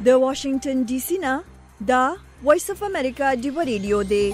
د واشنگټن ډي سي نه دا وایس اف امریکا ډیو ریډیو دی.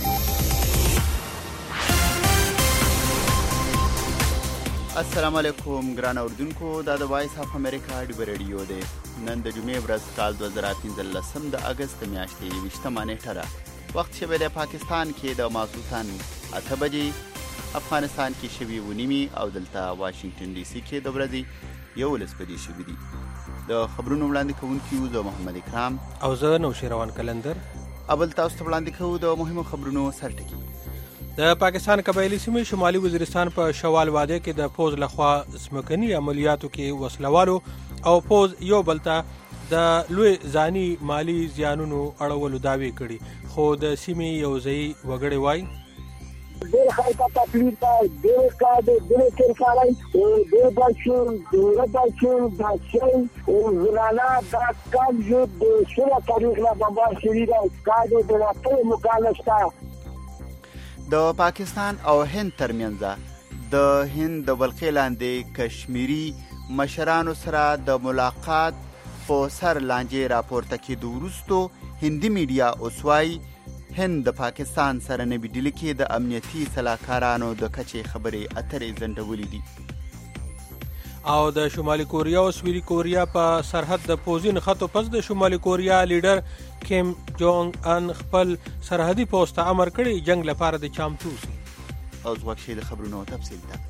السلام علیکم ګران اوردونکو، دا د وایس اف امریکا ډیو ریډیو دی. نن د جمعې ورځ کال 2015 د اگست میاشتې 20 نیټه ده. وخت شوی د پاکستان کې د ماسوتن 8 بجې، افغانستان کې شوي 9:30 او دلته واشنگټن ډي سي کې د ورځې 11 بجې شوي دي. د خبرونو وړاندې کوونکي زه محمد اکرام او زه نوشیروان کلندر. اول تاسو ته وړاندې کوو د مهمو خبرونو سرټکي. د پاکستان قبایلی سیمې شمالي وزیرستان په شوال واده کې د پوز لخوا ځمکني عملیاتو کې وسلوالو او پوز یو بل ته د لوی ځاني مالی زیانونو اړولو دعوې کړي، خو د سیمې یو ځای وګړي وایي ډېر خلک تکلیف دی، ډېر کار دی، ډېر کړکارای ډېر بچون ډېر بچون بچي زنانه دا کال یو د شوله تاریخ نه بمبار شوي دی. کار دی د راټولو مکالمه شته. د پاکستان او هند ترمنځ د هند د ولقې لاندې کشمیري مشرانو سره د ملاقات په سر لانجې راپورته کېدو وروستو هندي میډیا اوس وایي هند د پاکستان سره نوي ډیلي کې د امنیتي سلاکارانو د کچې خبرې اترې ځنډولې دي. او د شمالي کوریا او سویلي کوریا په سرحد د پوځي نښتو پس د شمالي کوریا لیډر کیم جونګ ان خپل سرحدي پوځ ته امر کړی جنگ لپاره د چمتو شي. اوس وخت شي د خبرونو تفصیل ته.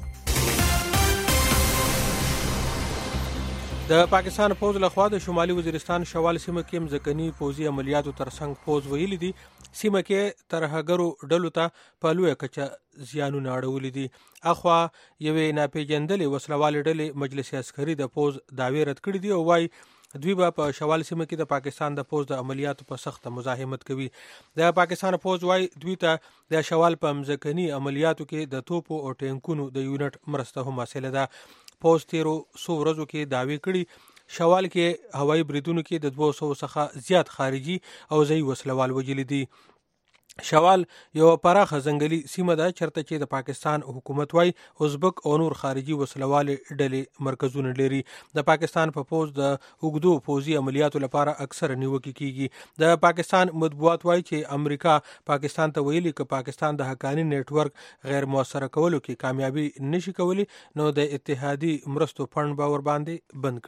د پاکستان پوځ لخوا د شمالي وزیرستان شوال سیمه کې مځکني پوځي عملیاتو ترڅنګ پوځ ویلي دي سیمه کې ترهګرو ډلو ته په لویه کچه زیانونه اړولي دي. اخوا یوې ناپېژندلې وسلوالې ډلې مجلس عسکري د پوځ دعوې رد کړي دي او وایي دوی به په شوال سیمه کې د پاکستان د پوځ د عملیاتو په سخته مزاحمت کوي. د پاکستان پوځ وایي دوی ته د شوال په مځکني عملیاتو کې د توپو او ټینکونو د یونټ مرسته هم حاصله ده. پوځ تیرو څو ورځو کې دعوې کړي شوال کې هوایي بریدونو کې د 200 څخه زیات خارجي او ځایي وسلوال وژلي دي. شوال یو پراخه ځنګلي سیمه ده چرته چې د پاکستان حکومت وایي ازبک او نور خارجي وسلوال ډلې مرکزونه لري. د پاکستان په پوځ د اوږدو پوځي عملیاتو لپاره اکثر نیوکې کیږي. د پاکستان مطبوعات وایي چې امریکا پاکستان ته ویلي که پاکستان د حقاني نیټ ورک غیر موثره کولو کې کامیابي نشي کولی نو د اتحادي مرستو فند به ور باندې بند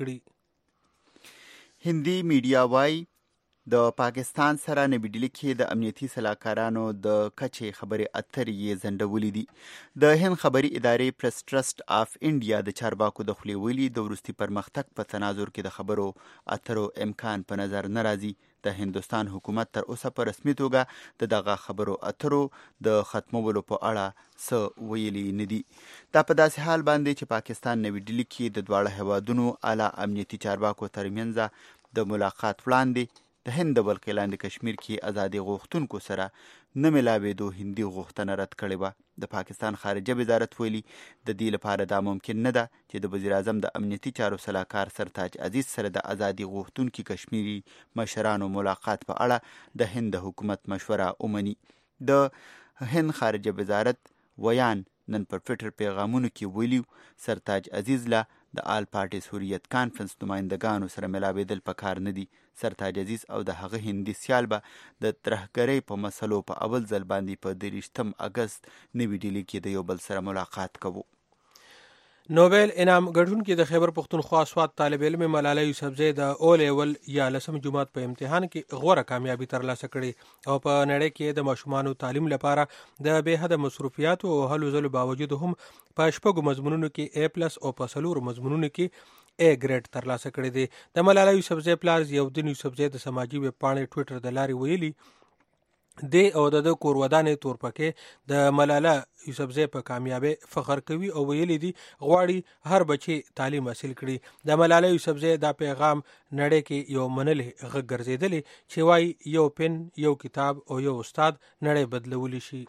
کړي. هندي میډیا وایي د پاکستان سره نوي ډیلي کې د امنیتي سلاکارانو د کچې خبرې اترې یې ځنډولې دي. د هند خبري ادارې پریس ټرسټ آف انډیا د چارواکو د خولې ویلي د وروستي پرمختګ په تناظر کې د خبرو اترو امکان په نظر نه راځي. د هندوستان حکومت تر اوسه په رسمي توګه د دغه خبرو اترو د ختمولو په اړه څه ویلي نه دي. دا په داسې حال باندې چې پاکستان نوي ډیلي کې د دواړه هیوادونو اعلی امنیتي چارواکو ترمنځ د ملاقات وړاندې د هند د ولقې لاندې کشمیر کې ازادي غوښتونکو سره نه ملاوېدو هندي غوښتنه رد کړې وه. د پاکستان خارجه وزارت ویلي د دې لپاره دا ممکن نه ده چې د وزیر اعظم د امنیتي چارو سلاکار سرتاج عزیز سره د ازادي غوښتونکي کشمیري مشرانو ملاقات په اړه د هند د حکومت مشوره ومني. د هند خارجه وزارت ویان نن پر ټویټر پیغامونو کې ویلي سرتاج عزیز له د آل پارټیز حریت کانفرنس نمایندګانو سره ملاوېدل پکار نه دي. سرتاج عزیز او د هغه هندي سیال به د ترهګرۍ په مسلو په اول ځل باندې په 23 اگست نوي ډیلي کې د یو بل سره ملاقات کوو. نوبل انعام ګټونکې د خیبر پښتونخوا سوات طالب علم ملاله یوسفزۍ د او لیول یا لسم جماعت په امتحان کې غوره کامیابي ترلاسه کړې او په نړۍ کې د ماشومانو تعلیم لپاره د بې حده مصروفیاتو او هلو ځلو باوجود هم په 6 مضمونونو کې A+ او په 4 مضمونونو کې A ګریډ ترلاسه کړی دی. د ملاله یوسفزۍ پلار ضیاءالدین یوسفزۍ د سماجي ویب پاڼې ټویټر د لارې ویلي دی او د کور ودانې تورپکې د ملاله یوسفزۍ په کامیابی فخر کوي او ویلي دي غواړي هر بچی تعلیم حاصل کړي. د ملاله یوسفزۍ دا پیغام نړۍ کې یو منلې غږ ګرځېدلی چې وایي یو پن یو کتاب او یو استاد نړۍ بدلولی شي.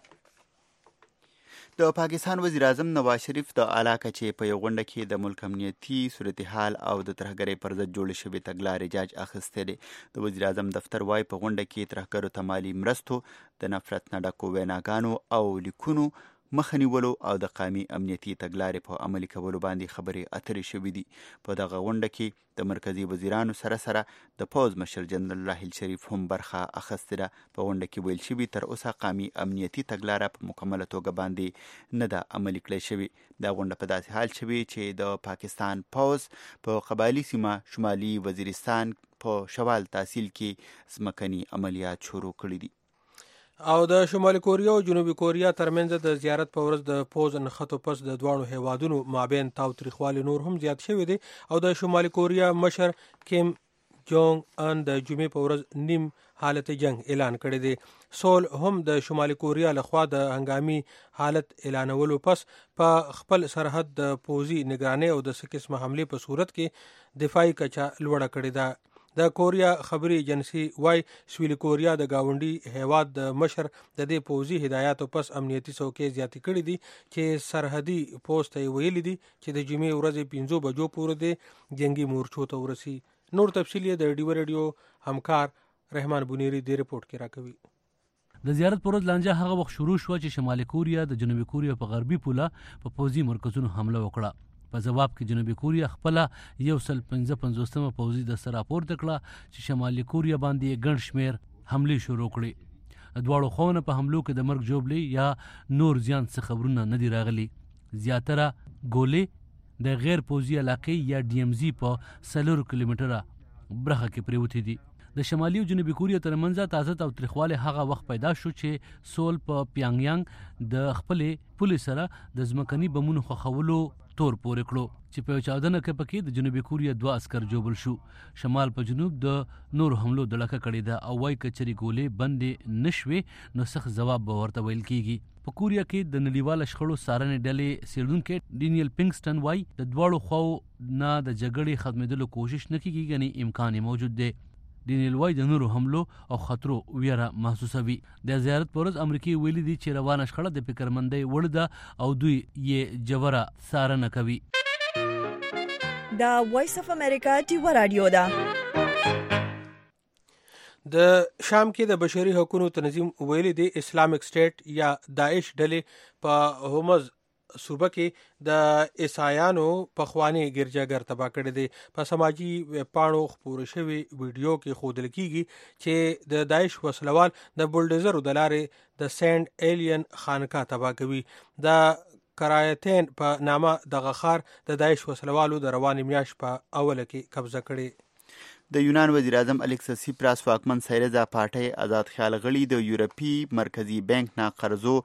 د پاکستان وزیر اعظم نواز شریف د اعلی کچې په یو غونډه کې د ملک امنیتي صورتحال او د ترهګرۍ پر ضد جوړې شوې تګلارې جاج اخیستی دی. د وزیر اعظم دفتر وایي په غونډه کې ترهګرو ته مالي مرستو، د نفرت نه ډکو ویناګانو او لیکونو مخه نیولو او د قومي امنیتي تګلارې په عملي کولو باندې خبرې اترې شوې دي. په دغه غونډه کې د مرکزي وزیرانو سره د پوځ مشر جنرال راحیل شریف هم برخه اخیستې ده. په غونډه کې ویل شوي تر اوسه قومي امنیتي تګلاره په مکمله توګه باندې نه ده عملي کړې شوې. دا غونډه په داسې حال شوې چې د پاکستان پوځ په قبایلي سیمه شمالي وزیرستان په شوال تحصیل کې ځمکني عملیات شروع کړي دي. او د شمالي کوریا او جنوبي کوریا ترمنځ د زیارت په ورځ د پوز نښتو پس د دواړو هیوادونو مابین تاوتریخوالی نور هم زیات شوی دی او د شمالي کوریا مشر کیم جونګ ان د جمعې په ورځ نیم حالت جنگ اعلان کړی دی. سول هم د شمالي کوریا لخوا د هنګامي حالت اعلانولو پس په خپل سرحد د پوزي نگرانۍ او د سکسمه حمله په صورت کې دفاعي کچا لوړه کړې ده. د کوریا خبري ایجنسی وای سویلي کوریا د گاونډي هیواد د مشر د دې پوزي هدایاتو پس امنیتي څوکۍ زیاتې کړې دي چې سرحدي پوسټ یې ویلي دي چې د جمعې ورځې 5 بجو پورې د جنگي مورچو ته ورسي. نور تفصیل د ډیو ریډیو همکار رحمان بنيري د ریپورت کې راکوي. د زیارت پر ورځ لانجه هغه وخت شروع شو چې شمالي کوریا د جنوبي کوریا په غربي پوله په پوزي مرکزونو حمله وکړه. په جواب کې جنوبي کوریا خپل 155 پوزي د سره راپورته کړه چې شمالي کوریا باندې ګڼ شمیر حمله شروع کړې. دواړو خواونو په حملو کې د مرګ جوړلې یا نور زیان څه خبرونه نه دي راغلي. زیاتره ګولې د غیر پوزي علاقې یا ډي ام زي په 4 کیلومتره برخه کې پریوتې دي. د شمالي او جنوبي کوریا ترمنځ تازه تاوتریخوالی هغه وخت پیدا شو چې سول په پیانګیانګ د خپلې پولې سره د ځمکني بمونو خښولو تور پورې کړو چې په 14 کې پکې د جنوبي کوریا 2 عسكر جوبل شو. شمال په جنوب د نور حملو دلکه کړې ده او وايي کچري ګولې بندې نشوي نو سخت جواب به ورته ویل کیږي. په کوریا کې د نړیوال شخړو څارنې ډلې سیډونکو ډینیل پینګسټن وايي د دواړو خواو نه د جګړې ختمېدلو کوشش نه کیږي یعنی امکان موجود دی. ډینیل وايي د نورو حملو او خطرو ویره محسوسوي. د زیارت پر ورځ امریکای ویلي دي چې روانه شخړه د فکرمندۍ وړ ده او دوی یې جوړه څارنه کوي. دا وایس اف امریکا ډیو رادیو ده. د شام کې د بشري حقوقو تنظیم ویلي دی اسلامیک سټیټ یا داعش ډلې په هومز صوبه کې د عیسایانو پخوانی ګرجاګر تباه کړی دی. په سماجی پاڼو خپور شوی ویډیو کې ښودل کیږي چې د داعش وسلوال د بولډوزر د لارې د سینټ ایلین خانقاه تباه کوي. د کرایتین په نامه دغه ښار د داعش وسلوالو د روانې میاشت په اوله کې قبضه کړی. د یونان وزیر اعظم الیکسس سیپراس واکمن سایرزا پارټۍ آزاد خیال غړي د یورپي مرکزي بانک نه قرضو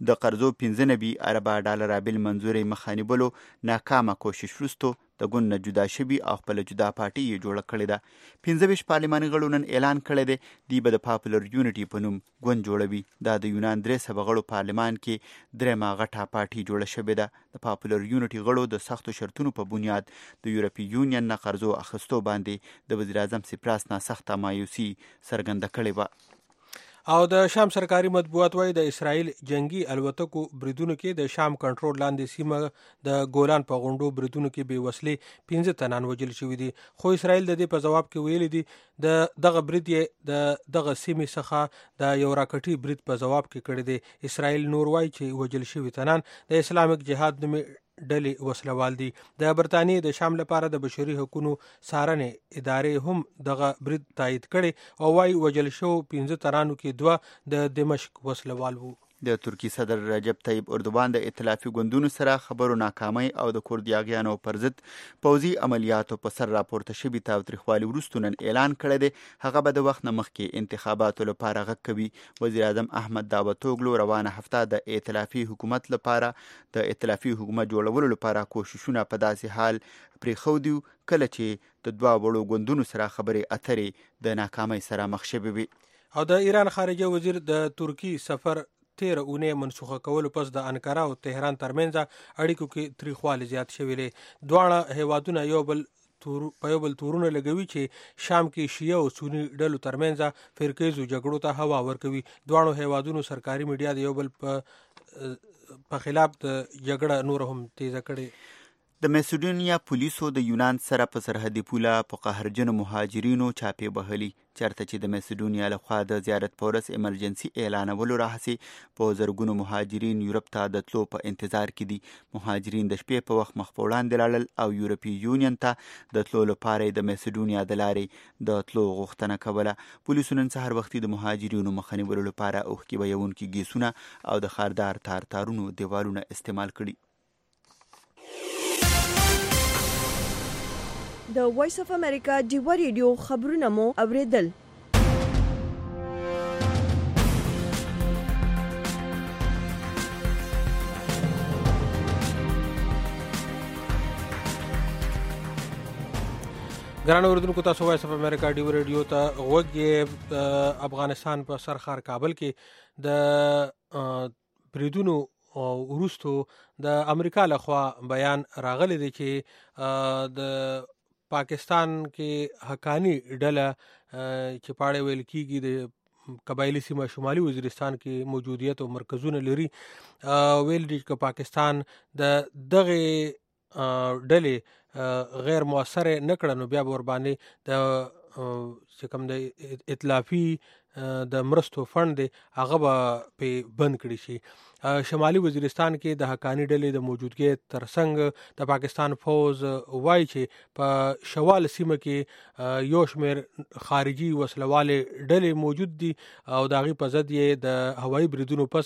95 اربه ډالر بل منځوري مخانیبلو ناکامه کوشش وروسته د ګوند نه جدا شوي او خپل جدا پارټي یې جوړه کړې ده. 25 پارلماني غړو نن اعلان کړی دی دوی به د پاپولر یونټي په نوم ګوند جوړوي. دا د یونان 300 غړو پارلمان کې درېمه غټه پارټي جوړه شوې ده. د پاپولر یونټي غړو د سختو شرطونو په بنیاد د یورپي یونین نه قرضو اخیستو باندې د وزیر اعظم سیپراس نه سخته مایوسي څرګنده کړې وه. او د شام سرکاري مطبوعات وايي د اسرائیل جنگي الوتکو بریدونو کې د شام کنټرول لاندې سیمه د ګولان په غونډو بریدونو کې بې وسلې 15 تنان وژل شوي دي. خو اسرائیل د دې په جواب کې ویلي دي د دغه برید یې د دغه سیمې څخه د یو راکټي برید په جواب کې کړی دی. اسرائیل نور وايي چې وژل شوي تنان د اسلامیک جهاد نومې ډلې وسلوال دي. د برتانیې د شام لپاره د بشري حقوقو څارنې ادارې هم دغه برید تایید کړي او وايي وژل شو 15 تنانو کې 2 د دمشق وسلوال وو. د ترکی صدر رجب طیب اردوغان د ائتلافي ګوندونو سره خبرو ناکامۍ او د کوردیاګیانو پر ضد پوځي عملیاتو په سر راپورته شوي تاوتریخوالي وروسته نن اعلان کړی دی هغه به د وخت نه مخکې انتخاباتو لپاره غږ کوي. وزیر اعظم احمد داوطوغلو روانه هفته د ائتلافي حکومت لپاره د ائتلافي حکومت جوړولو لپاره کوششونه په داسې حال پرېښودي کله چې د دوه وړو ګوندونو سره خبرې اترې د ناکامۍ سره مخ شوې وي. او د ایران خارجه وزیر د ترکی سفر 13 اونۍ منسوخه کولو پس د انکارا او تهران ترمنځ اړیکو کې تریخوالی زیات شوی دی. دواړه هیوادونه یو بل تورونه لګوي چې شام کې شیعه او سنی ډلو ترمنځ فرقیزو جګړو ته هوا ورکوي. دواړو هیوادونو سرکاري میډیا د یو بل په خلاف د جګړه نور هم تیزه کړې. د میسیډونیا پولیسو د یونان سره په سرحدي پوله په قهرجنو مهاجرینو چاپې بهلي، چېرته چې د میسیډونیا لخوا د زیارت پورس ایمرجنسي اعلانولو راهیسې په زرګونو مهاجرین یورپ ته د تلو په انتظار کې دي. مهاجرین د شپې په وخت مخ په وړاندې لاړل او یورپي یونین ته د تلو لپاره د میسیډونیا د لارې د تلو غوښتنه کوله. پولیسو نن سهار وختي د مهاجرینو مخه نیولو لپاره اوښکې بهیونکي ګیسونه او د خاردار تارونو دیوالونه استعمال کړي. د وایس اف امریکا ډیوا ریډیو خبرونه مو اوریدل. ګرانو اوریدونکو، تاسو وایس اف امریکا ډیوا ریډیو ته غوږ یې. افغانستان په سرخار کابل کې د بریدونو وروستو د امریکا لخوا بیان راغلی دی چې د پاکستان کې حقانی ډله چې پاړې ویل کېږي د قبایلی سیمه شمالي وزیرستان کې موجودیت او مرکزونه لري، ویل دي چې پاکستان د دغه ډلې غیر مؤثر نه کړه نو بیا ور باندې د چې کوم د ائتلافي د مرستو فند دی هغه به په بند کړی شي. شمالي وزیرستان کې د حقانی ډلې د موجودګۍ ترڅنګ د پاکستان فوز وایي چې په شوال سیمه کې یو شمېر خارجي وسلوالې ډلې موجود دي او د هغې په ضد یې د هوایي بریدونو پس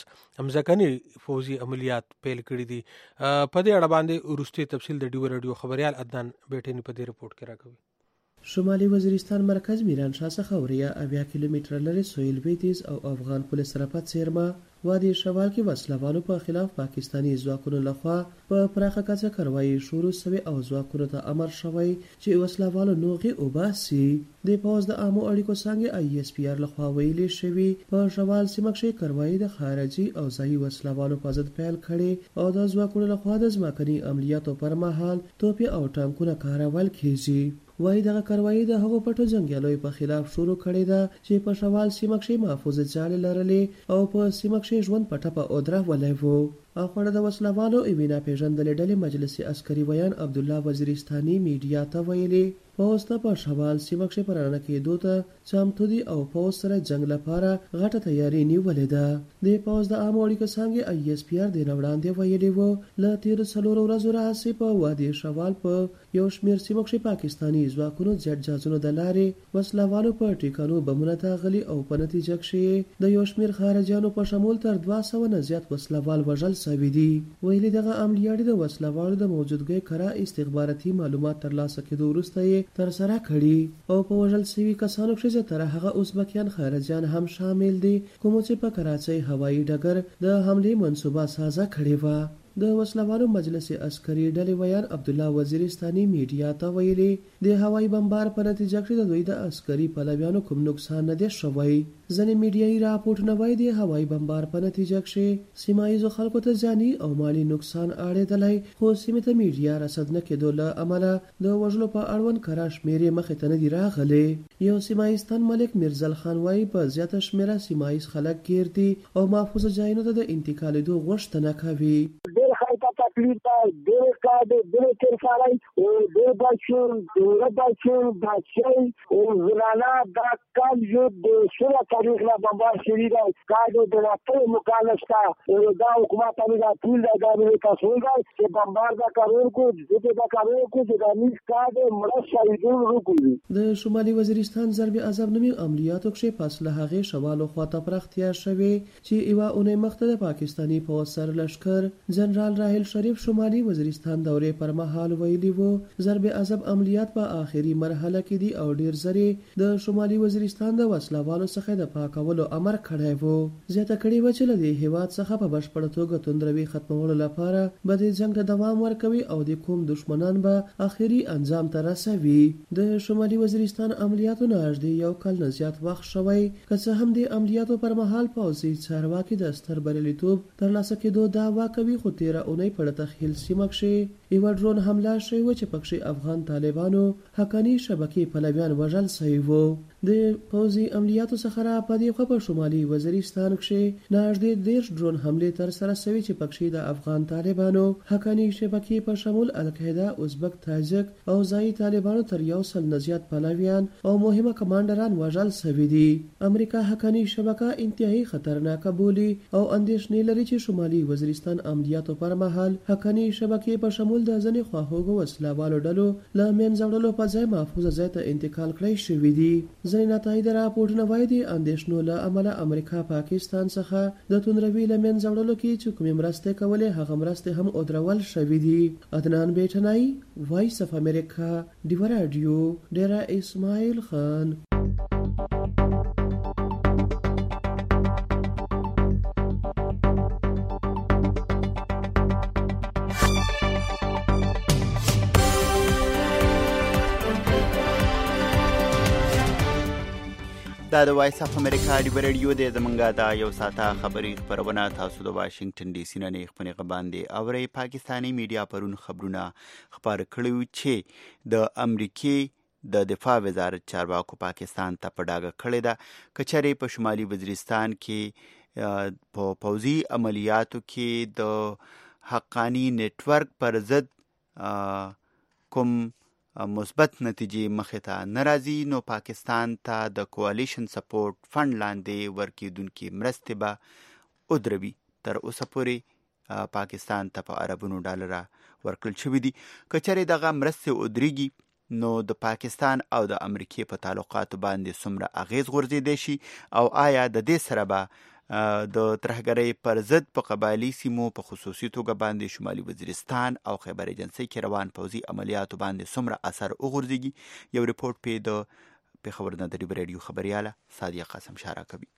ځمکني فوزي عملیات پیل کړي دي. په دې اړه باندې وروستي تفصیل د ډیوا ریډیو خبریال عدنان بیټیني په دې رپورټ کې راکوي. شمالي وزیرستان مرکز میرانشاه څخه وریا 80 کیلومتره لري سویل ویتیز او افغان پولیس سره په څیرمه وادي شوال کې وسلوالو په خلاف پاکستانی ځواکونو لخوا په پراخه کچه کاروایی شروع شوې او ځواکونو ته امر شوی چې وسلوالو نوغي وباسي. د پوز د عامو اړیکو څنګه ISPR لخوا ویلي شوی په شوال سیمه کې کاروایی د خارجي او ځایي وسلوالو په ضد پیل کړي او د ځواکونو لخوا د ځمکني عملیاتو پر مهال توپي او ټانکونه کارول کیږي. وایي دغه کاروایی د هغو پټو جنګیالیو په خلاف شروع کړې ده چې په شوال سیمه کې محفوظ جالې لرلې او په سیمه کې ژوند په ټپه او درولې وو. اخوړه د وسلوالو ایوینا پیژندلې ډلې مجلس عسکري ویان عبدالله وزیرستاني میډیا ته ویلي پوز ته په شوال سیمه کې پرانه کېدو ته چمتو دي او پوز سره جنگ لپاره غټه تیاری نیولې ده. د پوز د عامو اړیکو څنګه ISPR د وړاندې ویلي وو له تیر 4 ورځو راهیسې په وادي شوال په یو شمېر سیمو کې پاکستانی ځواکونو جټ جهازونو د لارې وسلوالو په ټیکانو بمونه تاغلي او په نتیجه کې د یو شمېر خارجیانو په شمول تر 200 نه زیات وسلوال وژل شوي دي. ویلي دغه عملیات د وسلوالو د موجودګۍ کره استخباراتي معلومات ترلاسه کېدو وروسته یې ترسره کړي او په وژل شوي کسانو کې تر هغه ازبکیان خارجیان هم شامل دي کوم چې په کراچۍ هوایي ډګر د حملې منصوبه سازه کړې وه. د وسلوالو مجلس عسکري ډلې ویان عبدالله وزیرستاني میډیا ته ویلي د هوایي بمبار په نتیجه کې د دوی د عسکري پلویانو کوم نقصان نه دی شوی. ځینې میډیایي راپورټونه وایي د هوایي بمبار په نتیجه کې سیمه ییزو خلکو ته ځاني او مالي نقصان اړېدلی، خو سیمې ته میډیا رسد نه کېدو له امله د وژلو په اړوند کره شمېرې مخې ته نه دي راغلې. یو سیمه ییزتن ملک میرزل خان وایي په زیاته شمېره سیمه ییز خلک ګیر دي او محفوظ ځایونو ته د انتقالېدو غوښتنه کوي. تکلیف ده ډېر کار دی ډېر تېر سړی ډېر بچون ډېر بچون بچی زنانه دا کال جو د 16 تاریخ نه بمبار شوي دی. کار دی د وتلو مکان شته دا حکومت امیر دا ټول دی دا امیر تصویر دی چې بمبار دا کارونکو ضد دا کارونکو چې دا نیز کار دی مړه شهیدون وکړي. د شمالي وزیرستان ضرب عذاب نومي عملیاتو کې پس له هغې شوالو خواته پراختیا شوې چې یوه اونۍ مخته د پاکستاني پوځ سر لشکر جنرال راحل شریف شمالي وزیرستان دورې پر مهال ویلي وو ضرب عذاب عملیات په آخري مرحله کې دي او ډیر زری د شمالي وزیرستان د وسلوالو څخه د پاکولو امر کړی وو. زیاته کړې وه چې له دې هیواد څخه په بشپړه توګه توندروي ختمولو لپاره به د جنګ ته دوام ورکوي او د کوم دشمنان به آخري انجام ته رسوي. د شمالي وزیرستان عملیاتو نه نږدې یو کال نه زیات وخت شوی، که څه هم د عملیاتو پر مهال پوځي چارواکي د ستر بریالیتوب ترلاسه کېدو دعوا کوي، خو تیره اونۍ په تخیل سیمه کې یوه ډرون حمله شوې وه چې پکې افغان طالبانو حقاني شبکې پلویان وژل شوي وو. د پوځي عملیاتو څخه را په دې خوا په شمالي وزیرستان کې نږدې 10 ډرون حملې تر سره شوي چې پکې د افغان طالبانو حقاني شبکې په شمول القاعده، ازبک، تاجک او ځایي طالبانو تر 100 نه زیات پلویان او مهمه کمانډران وژل شوي دي. امریکا حقاني شبکه انتهایی خطرناکه بولي او اندېښنې لري چې شمالي وزیرستان عملیاتو پر مهال حقاني شبکې په شمول د ځینې خواخوږو وسلهوالو ډلو له منځه وړلو په ځای محفوظه ځای ته انتقال کړی شوي دي. ځینې نتایج راپورټونه وایي د اندېښنو له امله امریکا پاکستان څخه د توندروي له منځه وړلو کې چې کومې مرستې کولې هغه مرستې هم ودرول شوي دي. عدنان بیټنای، وایس اف امریکا، ډیوه راډیو، ډیره اسماعیل خان. دا د وایس اف امریکا ډیوه راډیو دی. زمونږ دا یو ساعته خبري خپرونه تاسو د واشنگټن ډي سي نه خپرې باندې اورئ. پاکستاني میډیا پرون خبرونه خپاره کړي چې د امریکې د دفاع وزارت چارواکو پاکستان ته په ډاګه کړې ده که چېرې په شمالي وزیرستان کې په پوځي عملیاتو کې د حقاني نیټورک پر ضد کوم مثبت نتیجې مخې ته نه راځي، نو پاکستان ته د کوalition سپورټ فند لاندې ورکېدونکې مرستې به ودروي. تر اوسه پورې پاکستان ته په اربونو ډالره ورکړل شوي دي. که چېرې دغه مرستې ودرېږي نو د پاکستان او د امریکې په تعلقاتو باندې څومره اغیز غورځېدی شي او آیا د دې سره به د ترهګرۍ پر ضد په قبایلي سیمو په خصوصي توګه باندې شمالي وزیرستان او خیبر ایجنسۍ کې روان پوځي عملیاتو باندې څومره اثر وغورځېږي. یو رپورټ پې د پېښور نه د ډیوه راډیو خبریاله سادیه قاسم شارع کوي.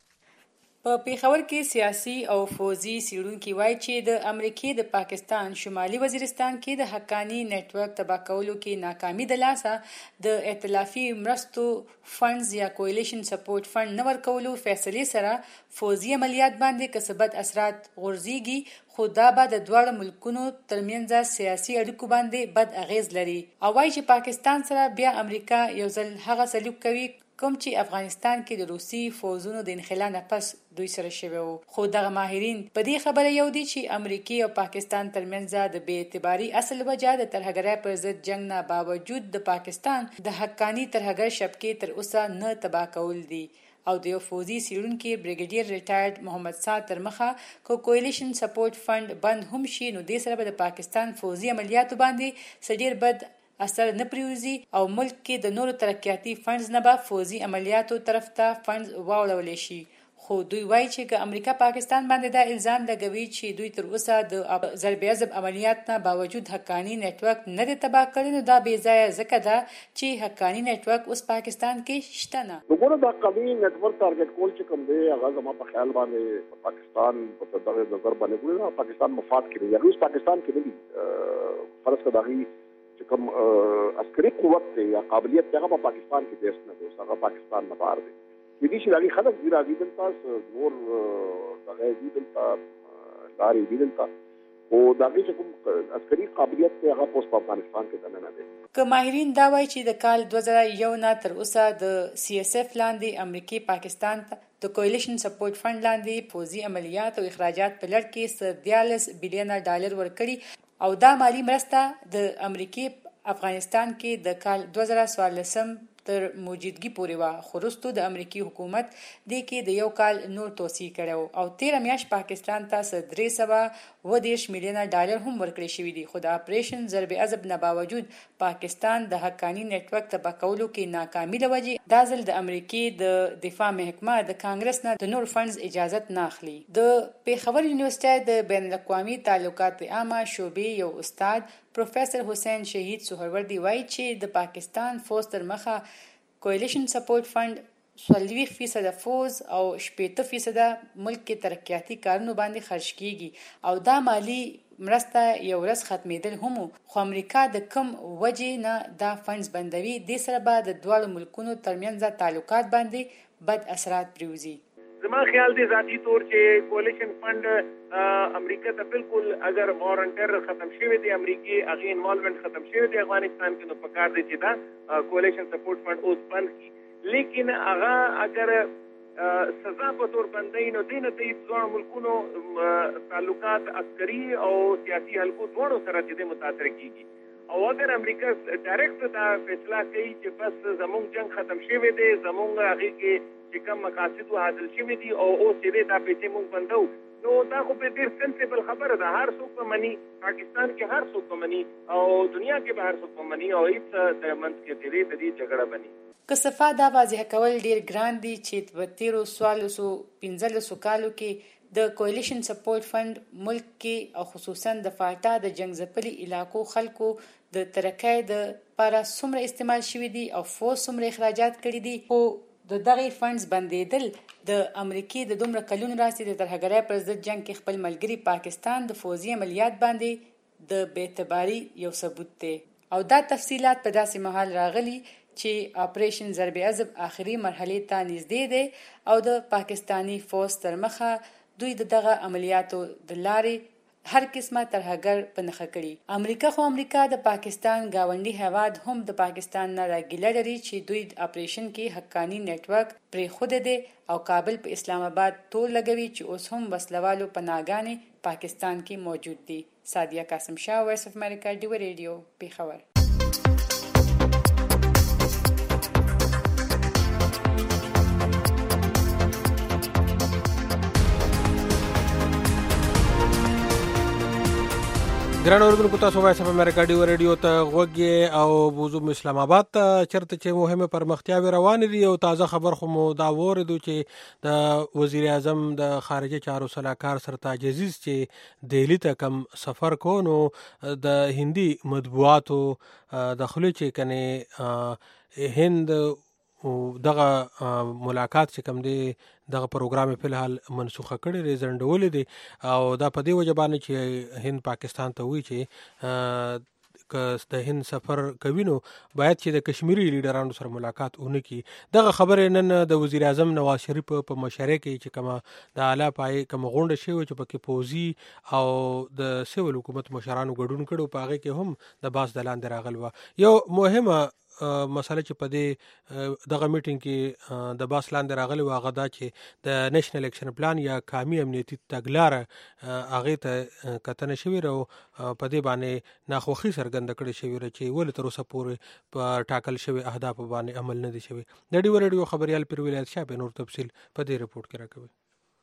په پېښور کې سیاسي او فوزي څېړونکي وایي چې د امریکې د پاکستان شمالي وزیرستان کې د حقاني نیټورک تباه کولو کې ناکامي د لاسه د ائتلافي مرستو فندز یا کولیشن سپورټ فند نه ورکولو فیصلې سره فوزي عملیات باندې کسبت اثرات غورځېږي، خو دا به د دواړو ملکونو ترمنځ سیاسي اړیکو باندې بد اغیز لري. او وایي چې پاکستان سره بیا امریکا یو ځل هغه سلوک کوي کوم چې افغانستان کې د روسي فوزونو د انخلا نه پس دوی سره شوی وو. خو دغه ماهرین په دې خبره یو دي چې امریکا او پاکستان ترمنځ د بې اعتباري اصل وجه د ترهګرۍ پر ضد جنگ نه باوجود د پاکستان د حقاني ترهګر شبکې تر اوسه نه تباه کول دي. او د یو فوزي څېړونکي بریګیډیر ریټایرډ محمد سعد تر مخه کو کولیشن سپورټ فند بند هم شي نو دې سره به د پاکستان فوزي عملیاتو باندې سړي بد اثر نه پریوزي او ملک کې د نورو ترقیاتي فندز نه به فوزي عملیاتو طرف ته فندز واوړول شي. خو دوی وایي چې که امریکا پاکستان باندې دا الزام لګوي چې دوی تر اوسه د ضرب عضب عملیات نه باوجود حقاني نیټورک نه دی تباه کړی نو دا بې ځایه ځکه ده چې حقاني نیټورک اوس پاکستان کې شته نه. وګوره دا قوي نیټورک ټارګټ کول چې کوم دی هغه زما په خیال باندې پاکستان په دغه نظر باندې ګوري پاکستان مفاد کې دی. روس پاکستان کې نه دي. فرض کړه کوم عسکري قوت دی یا قابلیت دی هغه په پاکستان کې بیس نه دی، هغه پاکستان نه بهر دی. د دې چې دغه خلک دی راځي دلته نور دغه دی دلته لارې دی دلته او دغه چې کوم عسکري قابلیت دی هغه په افغانستان کې نه دی. که ماهرین دا وایي چې د کال 2001 نه تر اوسه د CSF لاندې امریکای پاکستان ته د کولیشن سپورټ فند لاندې فوزي عملیات او اخراجات په لړ کې $43 بلین ورکړي او دا مالی مرسته د امریکې افغانستان کې د کال 2014 تر موجودګي پورې وا. خو وروسته د امریکای حکومت د کې د یو کال نور توسيع کړو او 13 میاشت پاکستان ته $320 مليون هم ورکړي شوی دي. خو د اپریشن ضرب عضب نه باوجود پاکستان د حقاني نیټورک تباه کولو کې ناکامي لوجې دا ځل د امریکای د دفاع محکمه د کانګرس نه د نور فندز اجازه نه اخلي. د پېښور یونیورسيټي د بین الاقوامي تعلقات عامه شعبې یو استاد پروفیسور حسین شهید سهروردی وایي چې د پاکستان فوز تر مخه کولیشن سپورټ فند 40% فوز او 80% ملک کې ترقیاتي کارونو باندې خرج کیږي او دا مالی مرسته یو ورځ ختمېدل هم خو امریکا د کم وجې نه دا فندز بندوي. دې سره به د دوه ملکونو ترمنځ تعلقات باندې بد اثرات پریوزي. زما خیال دی ذاتی طور چې کولیشن فند امریکا ته بالکل اگر وار ان ټیرر ختم شوی دی امریکای هغه انوالومنت ختم شوی دی افغانستان کې نو پکار دی چې دا کولیشن سپورټ فند اوس بند کی لیکن هغه اگر سزا په تور باندې نو دینه ته ځوان ملکونو تعلقات عسکري او سیاسي حلقو دواړو سره چې متاثر کیږي او اگر امریکا ډایرکټ دا فیصله کوي چې بس زموږ جنگ ختم شوی دی زموږ هغه کې چې کوم مقاصد حاصل شوی دي او سیده دا پیسې موږ بندو نو دا خو په ډیر سنسیبل خبره ده هر څوک مني پاکستان کې هر څوک مني او دنیا کې به هر څوک مني او هیڅ د منځ کې د دې جګړه بني کسفا دا واضح کول ډیر ګران دي چې په 1315 کالو کې د کولیشن سپورټ فند ملک کې او خصوصا د فاټا د جنگ ځپلي علاقو خلکو د ترقۍ د لپاره څومره استعمال شوي دي او فوج څومره اخراجات کړي دي خو د دغه فندز بندیدل د امریکای د دومره کلونو راځي د ترهګرۍ پر ضد جنگ کې خپل ملګری پاکستان د فوزي عملیات باندې د بی‌اعتباري یو ثبوت دی او دا تفصيلات په داسې محل راغلي چې اپریشن ضرب عضب آخري مرحله ته نږدې دی او د پاکستانی فوج تر مخه دوی دغه عملیاتو د لارې هر قسمه ترهګر په نخښه کړي امریکا د پاکستان گاونډي هیواد هم د پاکستان نه راګیله لري چې دوی د اپریشن کې حقانی نت ورک پرې خود دي او کابل په اسلام آباد ټول لګوي چې اوس هم وسلوالو پناهګانې پاکستان کې موجود دي سادیا قاسم شاه وایس اف امریکا ډیو ریډیو پیښور ګران اوریدونکو تاسو وایس اف امریکا ډیو ریډیو ته غوږی او بوزو اسلام آباد ته چرته چې مهمه پرمختیاوي روان دي او تازه خبر خو مو دا وریدو چې د وزیر اعظم د خارجه چارو صلاحکار سرتاج عزیز چې دهلی ته کم سفر کو نو د هندي مطبوعاتو د خلک چې کنه هند دغه ملاقات چې کوم دی دغه پروګرام په الحال منسوخه کړي ریزنډول دي او دا په دې وجه باندې چې هند پاکستان ته وی چې که د هند سفر کوي نو باید چې د کشمیری لیډرانو سره ملاقات ونکړي دغه خبره نن د وزیر اعظم نواز شریف په مشوره کې چې کومه د اعلی پای کوم غونډه شوی چې پکې پوزي او د سیول حکومت مشرانو ګډون کړو په هغه کې هم د باس دلان دراغلو یو مهمه مسله چې په دې دغه میټینګ کې د باس لاندې راغلی و هغه دا چې د نېشنل اکشن پلان یا قومي امنیتي تګلاره هغه ته کتنه شوی او په دې باندې ناخوښي څرګنده کړې شوی چې ولې تر اوسه پورې په ټاکل شوی اهداف باندې عمل نه دي شوی د ډیو ریډیو خبريال پر ولایت شاه نور تفصیل په دې رپورت کې راکوي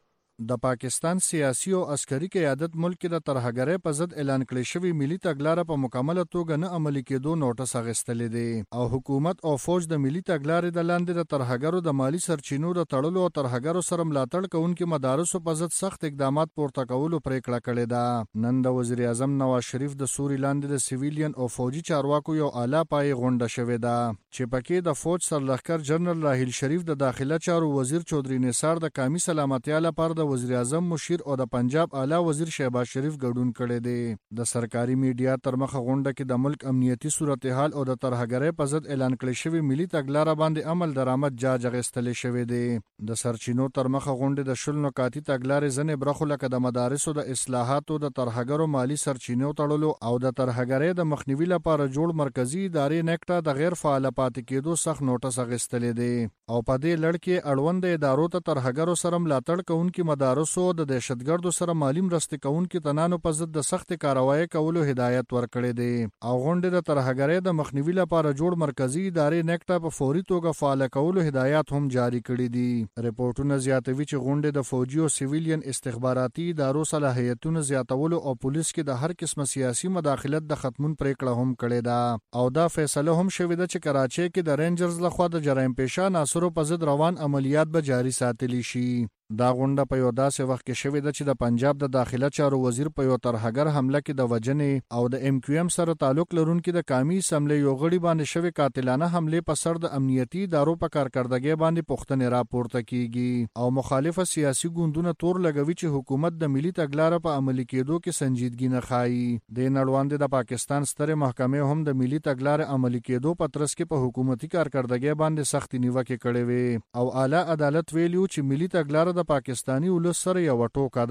د پاکستان سیاسي او عسکري قیادت ملک د ترهګرۍ په ضد اعلان کړی شوی ملي تګلارې په مکمله توګه نه عملي کېدو نوټس اخیستلې دي او حکومت او فوج د ملي تګلارې د لاندې د ترهګرو د مالی سرچینو د تړلو او ترهګرو سره ملاتړ کوونکو مدارسو په ضد سخت اقدامات پورته کولو پریکړه کړې ده نن د وزیر اعظم نواز شریف د سوري لاندې د سیویلین او فوجي چارواکو یو اعلی پای غونډه شوې ده چې پکې د فوج سرلښکر جنرال راحیل شریف د داخله چارو وزیر چودري نثار د قومي سلامتیا لپاره د وزیر اعظم مشیر او د پنجاب اعلی وزیر شهباز شریف ګډون کړي دي د سرکاري میډیا تر مخه غونډه کې د ملک امنیتي صورتحال او د ترهګرۍ په ضد اعلان کړی شوی ملي تګلارې باندې عمل درآمد جاج غستلې شوی دی د سرچینو تر مخه غونډه د شل نکاتی تګلارې ځنې برخو لکه د مدارسو د اصلاحاتو د ترهګرو مالی سرچینو تړلو او د ترهګرۍ د مخنیوي لپاره جوړ مرکزی ادارې نیکټا د غیر فعال پاتې کېدو سخت نوټس غستلې دي او په دې لړ کې اړوند ادارو ته ترهګرو سره ملاتړ کوونکي مدارسو د دهشتګردو سره مالی مرستې کوونکو تنانو په ضد د سخت کاروایی کولو هدایت ورکړی دی او غونډه د ترهګرۍ د مخنیوي لپاره جوړ مرکزی ادارې نیکټا په فوري توګه فعال کولو هدایت هم جاری کړي دي ریپورتونه زیاتوي چې غونډه د فوجي او سیویلین استخباراتي ادارو صلاحیتونو زیاتولو او پولیس کې د هر قسمه سیاسي مداخلت د ختمون پریکړه هم کړې ده او دا فیصله هم شوې ده چې کراچۍ کې د رینجرز لخوا د جرایم پیشه عناصرو په ضد روان عملیات به جاری ساتلی شي دا غونډه په یو داسې وخت کې شوې ده چې د پنجاب د داخله چارو وزیر په یو ترهګر حمله کې د وجنې او د ام کیو ام سره تعلق لرونکي د قومي اسمبلی یو غړي باندې شوې قاتلانه حمله په سر د امنیتي ادارو په کارکردګۍ باندې پوښتنې راپورته کیږي او مخالفه سیاسي ګوندونه تور لګوي چې حکومت د ملي تګلارې په عملي کېدو کې سنجیدګي نه ښایي د نړیوال د پاکستان ستره محکمې هم د ملي تګلارې عملي کېدو په ترڅ کې په حکومتي کارکردګۍ باندې سخت نیوکه کړې وي او اعلی عدالت ویلو چې ملي تګلارې د پاکستانی ولس سره یو ټوکه ده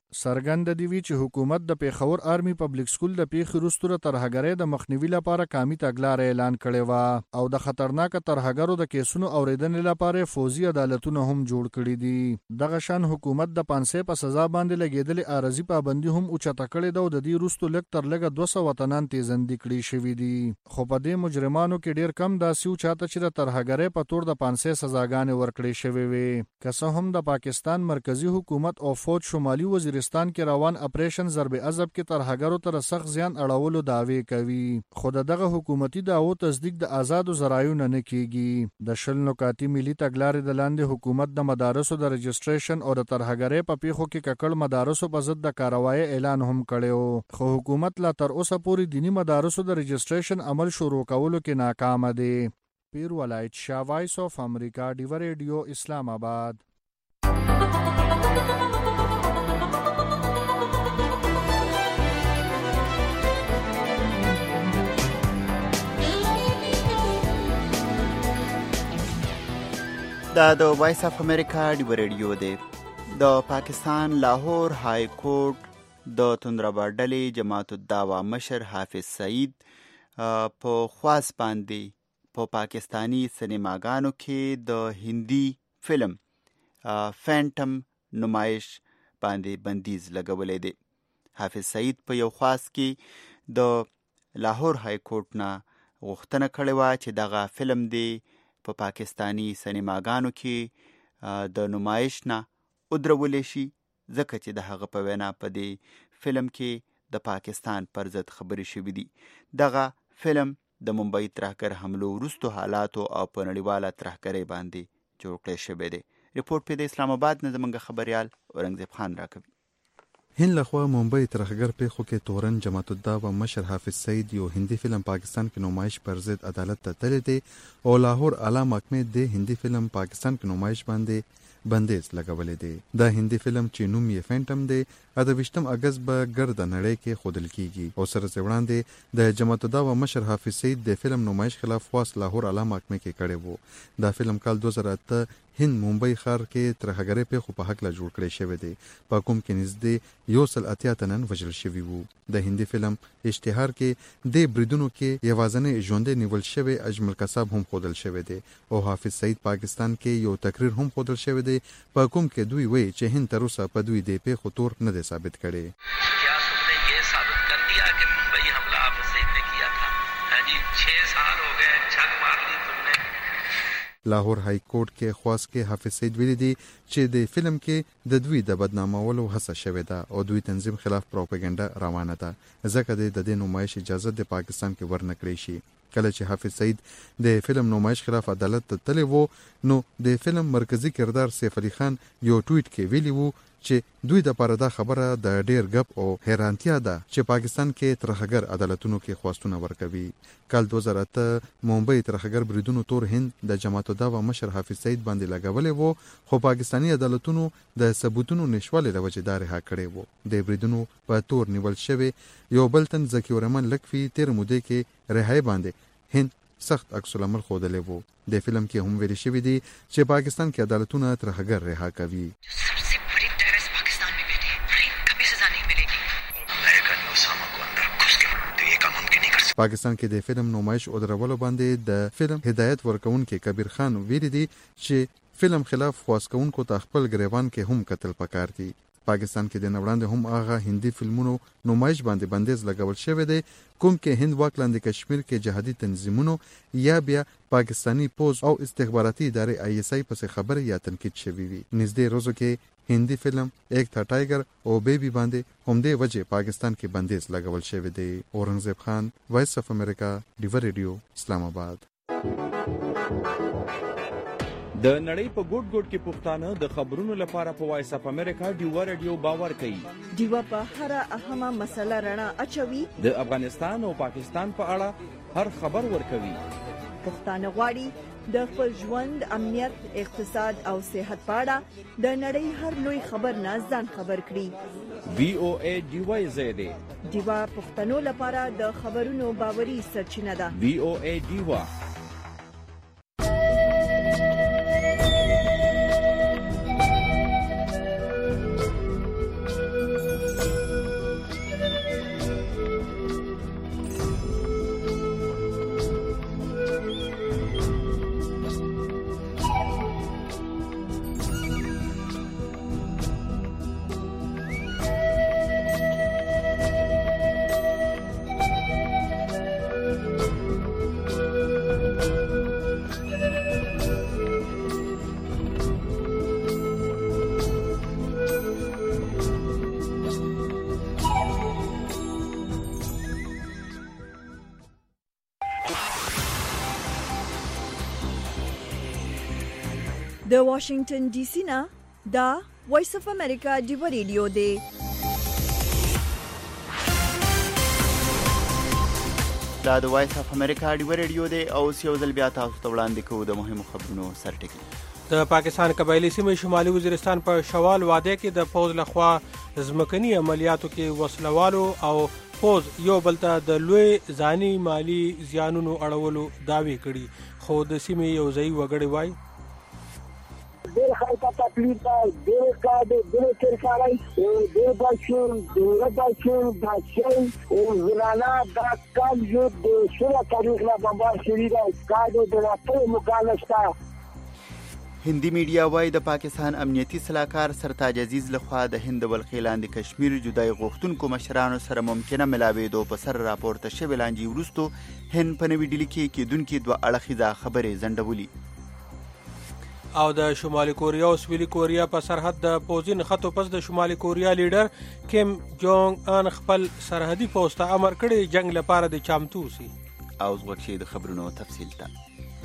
سرګند دی وی چې حکومت د پیښور آرمي پبلک سکول د پیښې وروسته ترهګرۍ د مخنیوي لپاره کامي تګلارې اعلان کړې و او د خطرناک ترهګرو د کیسونو اوریدنې لپاره فوزي عدالتونه هم جوړ کړي دي. دغه شان حکومت د 500 په سزا باندې لګیدلې عارضی پابندي هم اوچته کړې ده او د دې وروسته لږ تر لږه 200 وطنان تیزندې کړي شوي دي. خو په دې مجرمانو کې ډیر کم داسې و چاته چې د ترهګرۍ په تور د 500 سزاګانې ورکړې شوې وي. که څه هم د پاکستان مرکزی حکومت او فوج شمالي وزیرستان کې روان اپریشن ضرب عضب کې ترهګرو تر سخت زیان اړولو دعوی کوي، خو دغه حکومتي دعوو تصدیق د آزادو ذرایعو نه کیږي. د شل نکاتي ملي تګلارې د لاندې حکومت د مدارسو د رجسټریشن او د ترهګرۍ په پیښو کې ککړ مدارسو په ضد د کاروایی اعلان هم کړو، خو حکومت لا تر اوسه پورې دینی مدارسو د رجسټریشن عمل شروع کولو کې ناکام دي. پیر ولایت شاه، وایس اف امریکا، ډیو ریډیو، اسلام آباد. دا د وایس اف امریکا ډیو ریډیو دی. د پاکستان لاهور های کورټ د توندربا ډلې جماعت الدعوه مشر حافظ سعید په خواست باندې په پاکستانی سینماګانو کې د هندي فلم فینټم نمایش باندې بندیز لګولې دی. حافظ سعید په یو خواست کې د لاهور های کورټ نه غوښتنه کړې وه چې دغه فلم دی په پاکستانی سینماګانو کې د نمایش نه ودرولې شي، ځکه چې د هغه په وینا په دې فلم کې د پاکستان پر ضد خبرې شوې دي. دغه فلم د ممبئی ترهګر حملو وروستو حالاتو او په نړیواله ترهګرۍ باندې جوړ کړی شوی دی. ریپورټ په د اسلام آباد نه زموږ خبریال اورنګزیب خان راکوي. هند لخوا ممبئی ترهګر پیښو کې تورن جماعت الدعوه مشر حافظ سعید یو هندي فلم پاکستان کې نمایش پر ضد عدالت ته تللی دی او لاهور اعلی محکمې د هندي فلم پاکستان کې نمایش باندې بندیز لګولې دی. دا هندي فلم چې نوم یې فینټم دی د 20 اگست به ګرد نړۍ کې خودل کیږي او سره وړاندې د جماعت الدعوه مشر حافظ سعید د فلم نمایش خلاف خواست لاهور اعلی محکمې کې کړی وو. دا فلم کال 2008 هند ممبئی ښار کې ترهګرۍ پیښو په حق لا جوړ کړی شوی دی، په کوم کې نږدې 180 تنن وژل شوي وو. د هندي فلم اشتهار کې د بریدونو کې یوازنۍ ژوندې نیول شوی اجمل قصاب هم خودل شوی دی او حافظ سعید پاکستان کې یو تقریر هم خودل شوی دی، په کوم کې دوی وایي چې هند تر اوسه په دوی د پیښو تور نه دی ثابت کړي. لاهور های کورټ کې خواست کې حافظ سعید ویلي دی چې د فلم کې د دوی د بدنامولو هڅه شوې ده او دوی تنظیم خلاف پروپاګاندا روانه ده، ځکه د دې نمایش اجازه د پاکستان کې ورنکړی شي. کله چې حافظ سعید د فلم نمایش خلاف عدالت ته تللی وو نو د فلم مرکزی کردار سیف علي خان یو ټویټ کې ویلی وو چې دوی د پاره دا خبره د ډیر غپ او حیرانتیا ده چې پاکستان کې ترهګر عدالتونو کې خواستونه ورکوي. کال 2008 ممبئی ترهګر بریدونو تور هند د جماعت الدعوه مشر حافظ سعید باندې لګولې وو، خو پاکستانی عدالتونو د ثبوتونو نشوالې له وجې دا رها کړی وو. د بریدونو په تور نیول شوی یو بل تن ذکی الرحمن لکفي تیر مودې کې رهایی باندې هند سخت عکس العمل ښودلی وو. د فلم کې هم ویل شوی دی چې پاکستان کې عدالتونه ترهګر رها کوي. پاکستان کې د فلم نمایش او درولو باندې د فلم هدایت ورکونکي کبیر خان ویلي دی چې فلم خلاف خواست کوونکو ته خپل ګریوان کې هم قتل پکار دي. پاکستان کې د نوړاندې هم هغه هندي فلمونو نمایش باندې بندیز لګول شوی دی کوم کې هند واک لاندې کشمیر کې جهادي تنظیمونو یا بیا پاکستانی پوز او استخباراتي ادارې ISI پس خبر یا تنقید شوی وي. نږدې روزو کې هندي فلم ایک تھا ټایګر او بیبي باندې هم د وجه پاکستان کې بندیز لګول شوی دی. اورنګزیب خان، وایس اف امریکا، ډیو ریډیو، اسلام آباد. د نړۍ په ګوټ ګوټ کې پښتانه د خبرونو لپاره په وایس اف امریکا ډیو ریډیو باور کوي. ډیو په هر اهمه مسله رڼا اچوي. د افغانستان او پاکستان په اړه هر خبر ورکوي. پښتانه غواړي د خپل ژوند، امنیت، اقتصاد او صحت په اړه د نړۍ هر لوی خبر نه ځان خبر کړي. VOA ډیو زیاده ډیو پښتنو لپاره د خبرونو باوري سرچینه ده. VOA ډیو. د واشنگټن ډي سي نه دا وایس اف امریکا ډیو ریډیو دی. دا د وایس اف امریکا ډیو ریډیو دی او یو ځل بیا تاسو ته وړاندې کوو د مهمو خبرونو سرټکی. د پاکستان قبایلی سیمې شمالي وزیرستان په شوال واده کې د پوز لخوا ځمکني عملیاتو کې وسلوالو او پوز یو بل ته د لوی ځاني مالی زیانونو اړولو دعوی کړي، خو د سیمې یو ځای وګړي وایي ډېر خلک تکلیف ده، ډېر کار دی، ډېر ترکارۍ، ډېر بچون، ډېر بچون، بچۍ، زنانه دا کال جو د 16 تاریخ نه بمبار شوي ده، کار دی د راتلو مکان شته. هندي میډیا وايي د پاکستان امنیتي سلاکار سرتاج عزیز لخوا د هند ولقې لاندې کشمیر جدای غوښتونکو مشرانو سره ممکنه ملاوېدو په سر راپورته شوې لانجې وروسته هند په نوې ډیلي کې کېدونکې دوه اړخیزه خبرې ځنډولي. او د شمالي کوریا او سویلي کوریا په سرحد د پوځي نښتو پس د شمالي کوریا لیډر کیم جونګ ان خپل سرحدي پوځ ته امر کړی جنگ لپاره د چامتو سي. او وګورئ د خبرونو تفصیل ته.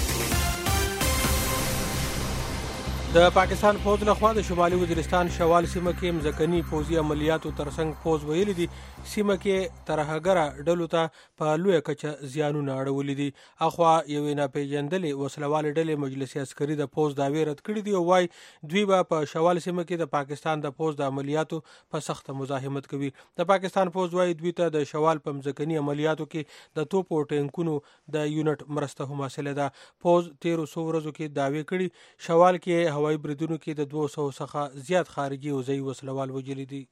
د پاکستان پوځ لخوا د شمالي وزیرستان شوال سیمه کې مځکني پوځي عملیاتو ترڅنګ پوځ ویلي دي سیمه کې ترهګره ډلو ته په لویه کچه زیانونه اړولي دي. اخوا یوې ناپېژندلې وسلوالې ډلې مجلس عسکري د پوځ دعوې رد کړي دي او وایي دوی به په شوال سیمه کې د پاکستان د پوځ د عملیاتو په سخته مزاحمت کوي. د پاکستان پوځ وایي دوی ته د شوال په مځکني عملیاتو کې د توپو او ټینکونو د یونټ مرسته هم حاصله ده. پوځ 1300 ورځو کې دعوې کړي شوال کې هوایي بریدونو کې د 200 څخه زیات خارجي او ځایي وسلوال وژلي دي.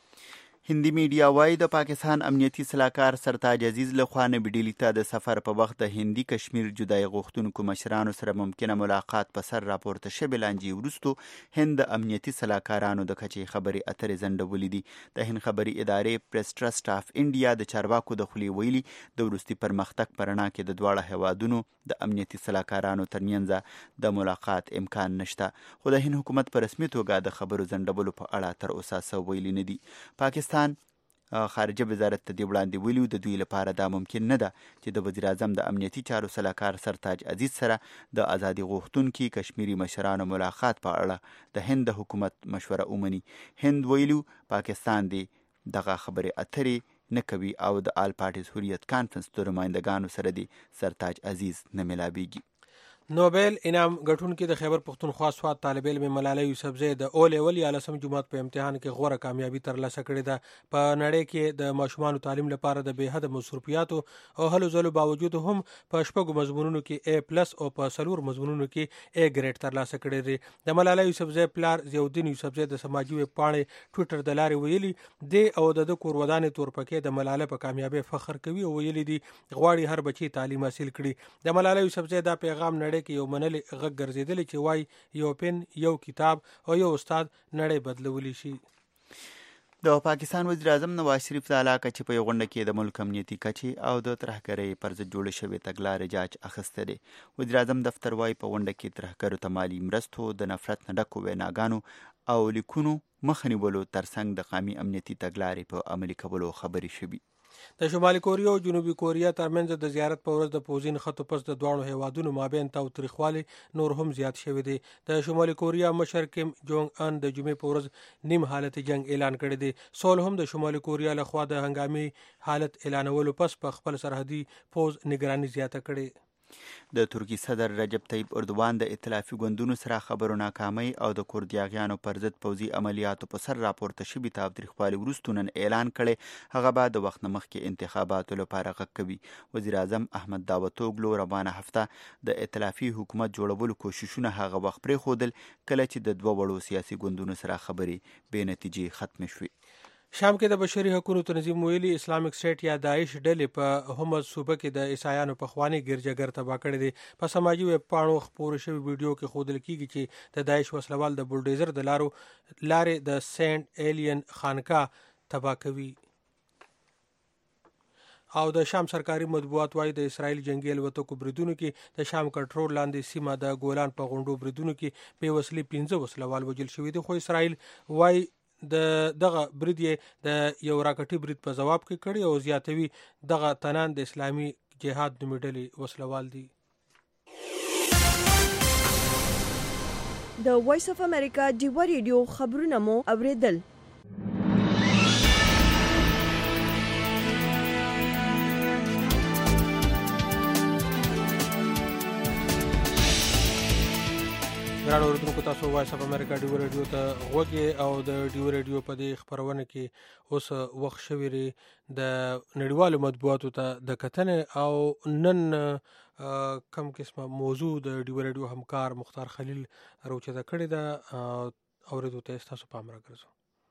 هندي میډیا وايي د پاکستان امنیتي سلاکار سرتاج عزیز لخوا نوې ډیلي ته د سفر په وخت د هندي کشمیر جدای غوښتونکو مشرانو سره ممکنه ملاقات په سر راپورته شوې لانجې وروسته هند د امنیتي سلاکارانو د کچې خبرې اترې ځنډولې دي. د هند خبري ادارې پریس ټرسټ اف انډیا د چارواکو د خولې ویلي د وروستي پرمختګ په رڼا کې د دواړه هیوادونو د امنیتي سلاکارانو ترمنځ د ملاقات امکان نشته، خو د هند حکومت په رسمي توګه د خبرو ځنډولو په اړه تر اوسه څه ویلي نه دي. پاکستان خارجه وزارت ته دې وړاندې ویلي د دوی لپاره دا ممکن نه ده چې د وزیر اعظم د امنیتي چارو سلاکار سرتاج عزیز سره د ازادي غوښتونکي کشمیري مشرانو ملاقات په اړه د هند د حکومت مشوره ومني. هند ویلو پاکستان دې دغه خبرې اترې نه کوي او د آل پارټیز حریت کانفرنس د نمایندګانو سره د سرتاج عزیز نه ملاویږي. نوبل انعام ګټونکي د خیبر پختونخوا سواد طالب علم ملاله یوسفزۍ د او لیول یا لسم جماعت په امتحان کې غوره کامیابی ترلاسه کړې ده. په نړۍ کې د ماشومانو تعلیم لپاره د بې حد مصروفیاتو او هلو ځلو باوجود هم په شپږو مضمونونو کې A+ او په 4 مضمونونو کې A ګریډ ترلاسه کړی دی. د ملاله یوسفزۍ پلار ضیاءالدین یوسفزۍ د سماجي ویب پاڼې ټویټر د لارې ویلي دی او د کور ودانې تورپکې د ملاله په کامیابی فخر کوي او ویلي دی غواړي هر بچی تعلیم حاصل کړي. د ملاله یوسفزۍ دا پیغام نړۍ کې یو منلې غږ ګرځېدلی چې وایي یو پن یو کتاب او یو استاد نړۍ بدلولی شي. د پاکستان وزیر اعظم نواز شریف د علاقه چې په یو غونډه کې د ملک امنیتي کچې او د ترهګرۍ پر ضد جوړې شوې تګلارې جاج اخیسته دی. وزیر اعظم دفتر وایي په غونډه کې ترهګرو ته مالي مرستو د نفرت نه ډکو ویناګانو او لیکونو مخه نیولو ترڅنګ د قومي امنیتي تګلارې په عملي کولو خبرې شوي. د شمالي کوریا او جنوبي کوریا ترمنځ د زیارت په ورځ د پوځي نښتو پس د دواړو هیوادونو مابین تاوتریخوالی نور هم زیات شوی دی. د شمالي کوریا مشر کیم جونګ ان د جمعې په ورځ نیم حالت جنگ اعلان کړی دی. سول هم د شمالي کوریا لخوا د هنګامي حالت اعلانولو پس په خپل سرحدي پوځ نگراني زیاته کړې. د ترکی صدر رجب طیب اردوان د ائتلافي ګوندونو سره خبرو ناکامۍ او د کوردیاغیانو پر ضد پوځي عملیاتو په سر راپورته شوي تاوتریخوالي وروسته نن اعلان کړی هغه به د وخت نه مخکې انتخاباتو لپاره غږ کوي. وزیر اعظم احمد داوتوګلو روانه هفته د ائتلافي حکومت جوړولو کوششونه هغه وخت پرېښودل کله چې د 2 وړو سیاسي ګوندونو سره خبرې بې نتیجې ختم شوې. شام کې د بشري حقوقو تنظیم ویلي اسلامیک سټیټ یا داعش ډلې په حمص صوبه کې د عیسایانو پخوانی ګرجاګر تباه کړی دی. په سماجي ویب پاڼو خپور شوی ویډیو کې ښودل کیږي چې د داعش وسلوال د بولډیزر د لارې د سینټ ایلین خانقاه تباه کوي. او د شام سرکاري مطبوعات وايي د اسرائیل جنگي الوتکو بریدونو کې د شام کنټرول لاندې سیمه د ګولان په غونډو بریدونو کې بې وسلې 15 وسلوال وژل شوي دي، خو اسرائیل وايي دغه برید یې د یو راکټي برید په جواب کې کړی او زیاتوي دغه تنان د اسلامي جهاد نومې ډلې وسلوال دي. د وایس اف امریکا ډیوا ریډیو خبرونه مو اوریدل. ګران اوریدونکو، تاسو وایس اف امریکا ډیو ریډیو ته غوږی او د ډیو ریډیو په دې خبرونه کې اوس وخت شوی دی د نړیوالو مطبوعاتو ته د کتنې او نن کم قسمه موضوع د ډیو ریډیو همکار مختار خلیل راوچته کړې ده. اوریدو ته تاسو پام راګرځو.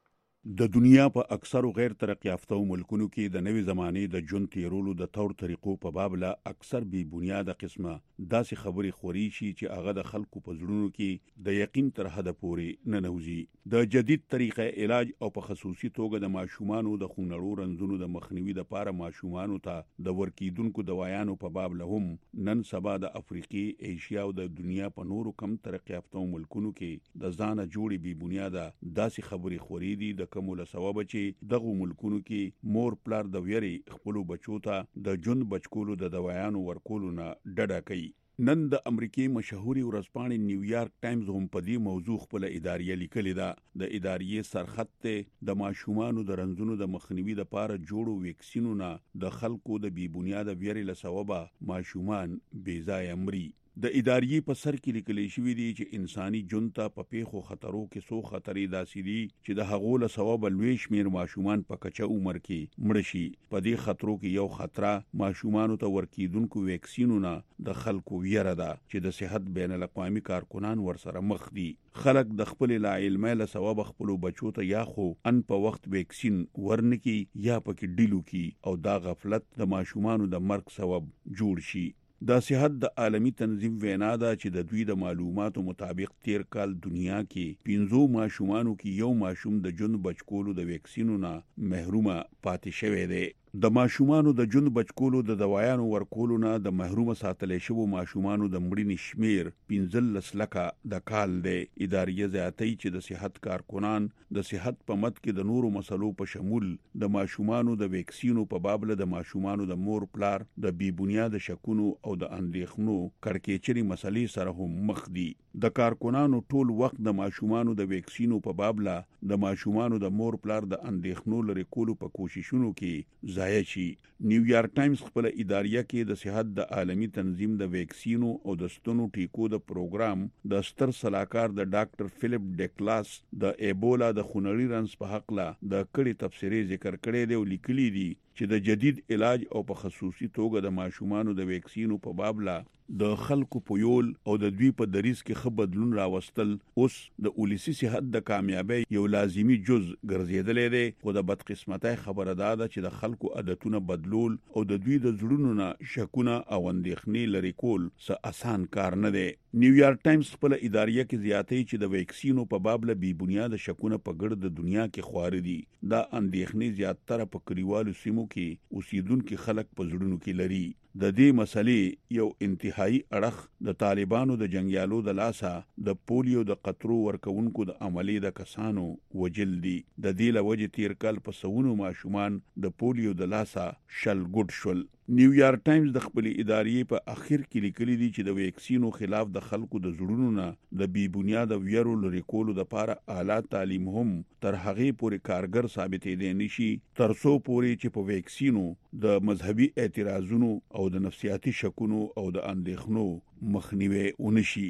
د دنیا په اکثرو غیر ترقی یافته ملکونو کې د نوې زمانې د ژوند تیرولو د تور طریقو په باب لا اکثر بی بنیاده قسمه داسې خبرې خوري شي چې هغه د خلکو په زړونو کې د یقین تر حده پورې نه نوځي. د جدید طریقه علاج او په خصوصي توګه د ماشومانو د خونړو رنځونو د مخنیوي لپاره ماشومانو ته د ورکیدونکو دوايانو په باب له هم نن سبا د افریقي، ایشیا او د دنیا په نورو کم ترقی یافته ملکونو کې د ځانه جوړې بی بنیاده داسې خبرې خوري دي د کومه سبب چې دغه ملکونو کې مور پلار د ویری خپل بچو ته د ژوند بچکولو د دوايانو ورکولو نه ډډه کوي. نن د امریکای مشهوري ورځپاڼې نیویارک ټایمز هم په دې موضوع خپل اداریه لیکلې ده. د اداریې سرخط ته د ماشومانو د رنځونو د مخنیوي لپاره جوړو ویکسینونو د خلکو د بی بنیاده ویری له سببه ماشومان بې ځایه مري. د اداریې په سر کې لیکل شوی دی چې انساني ژوند ته په پیښو خطرو کې څو خطرې داسې دي چې د هغو له سببه لوی شمیر ماشومان په کچه عمر کې مړ شي. په دې خطرو کې یو خطر ماشومانو ته ورکیدونکو ویکسینونو د خلکو ویره ده چې د صحت بین الاقوامي کارکنان ورسره مخ دي. خلک د خپل لا علمه له سبب خپل بچو ته یا خو ان په وخت ویکسین ورنکي یا پکې ډیلو کی او دا غفلت د ماشومانو د مرګ سبب جوړ شي. د صحت د عالمی تنظیم وینا ده چې د دوی د معلوماتو مطابق تیر کال دنیا کې 15 ماشومانو کې یو ماشوم د ژوند بچکولو د ویکسینونو محرومه پاتې شوی دی. د ماشومانو د ژوند بچکولو د دوايانو ورکولو نه د محرومه ساتل شوو ماشومانو د مړینې شمیر 15 لکه د کال دی. ادارې زیاتې چې د صحت کارکنان د صحت په مد کې د نورو مسلو په شمول د ماشومانو د ویکسینو په باب له د ماشومانو د مور پلار د بی بنیاده شکونو او د اندېښنو کړکېچري مسلې سره هم مخ دي. د کارکنانو ټول وخت د ماشومانو د ویکسینو په باب له د ماشومانو د مور پلار د اندېښنو لري کولو په کوششونو کې ضایع شي. نیویارک ټایمز خپل اداریه کې د صحت د عالمی تنظیم د ویکسینو او د ستونو ټیکو د پروګرام د ستر صلاحکار د ډاکټر فلیپ ډیکلاس د ایبولا د خونړي رنځ په حق له د کړي تفسیری ذکر کړی دی او لیکلي دي چې د جدید علاج او په خصوصي توګه د ماشومانو د ویکسینو په باب له د خلکو په یول او د دوی په دریس کې خو بدلون راوستل اوس د اولسی صحت د کامیابی یو لازمی جز ګرځیدلې دی. خو د بدقسمتۍ خبره ده چې د خلکو عادتونه بدلول او د دوی د زړونو نه شکونه او اندېښنې لري کول څه آسان کار نه دی. نیویارک ټایمز خپل اداریه کې زیاتې چې د ویکسینو په باب له بی بنیاده شکونه په ګرد دنیا کې خوار دي. دا اندېښنې زیاتره په کلیوالو سیمو کې اوسیدونکو خلک په زړونو کې لري. د دې مسلې یو انتهایی اړخ د طالبانو د جنگیالو د لاسه د پولیو د قطرو ورکونکو د عملی د کسانو وجل دي. د دې لوجې تیر کال په سونو ماشومان د پولیو د لاسه شل ګډ شول. نیویارک ټایمز د خپل ادارې په اخر کې لیکلي دي چې د ویکسینو خلاف د خلکو د زړونو نه د بی بنیاده ویرو لري کولو لپاره اعلی تعلیم هم تر هغه پورې کارګر ثابتې دي نشي تر څو پورې چې په ویکسینو د مذهبي اعتراضونو او د نفسیاتي شکونو او د اندېښنو مخنیوي ونشي.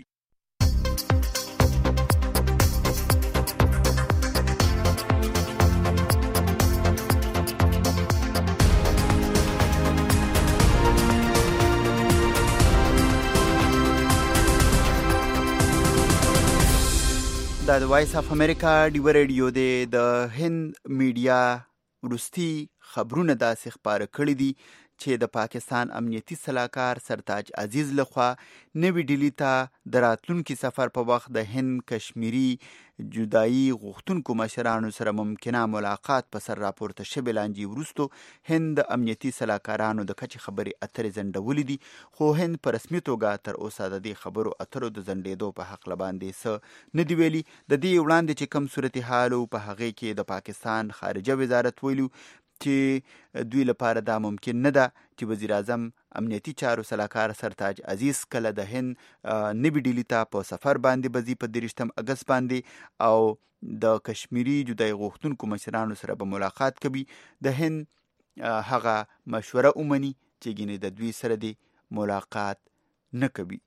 د وایس اف امریکا ډیو ریډیو د هند میډیا وروستي خبرونه داسې خبره کړې دي چې د پاکستان امنیتي سلاکار سرتاج عزیز لخوا نوی ډیلی ته د راتلونکي سفر په وخت د هند کشمیري جدایي غوښتونکو مشرانو سره ممکنه ملاقات په سر راپورته شوې لانجې وروسته هند د امنیتي سلاکارانو د کچې خبرې اترې ځنډولې دي. خو هند په رسمي توګه تر اوسه د دې خبرو اترو د ځنډېدو په حق باندې څه نه دی ویلي. د دې وړاندې چې کوم صورتحال په هغې کې د پاکستان خارجه وزارت ویلو چې دوی لپاره دا ممکن نه ده چې وزیر اعظم امنیتي چارو سلاکار سرتاج عزیز کله د هند نوي ډیلي ته په سفر باندې بځي په 23 اگست باندې او د کشمیري جدای غوښتونکو مشرانو سره به ملاقات کوي. د هند هغه مشوره ومني چې ګینه د دوی سره دی ملاقات نه کوي.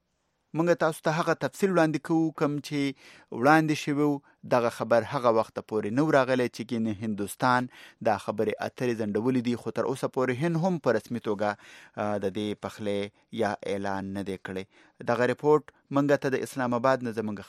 موږ تاسو ته هغه تفصیل وړاندې کوو کوم چې وړاندې شوی دغه خبر هغه وخت پورې نو راغلی چې ګینه هندوستان دا خبرې اترې ځنډولې دي، خو تر اوسه پورې هند هم په رسمي توګه د دې پخلی یا اعلان نه دی کړی. دغه ریپورت موږ ته د اسلام آباد نه زموږ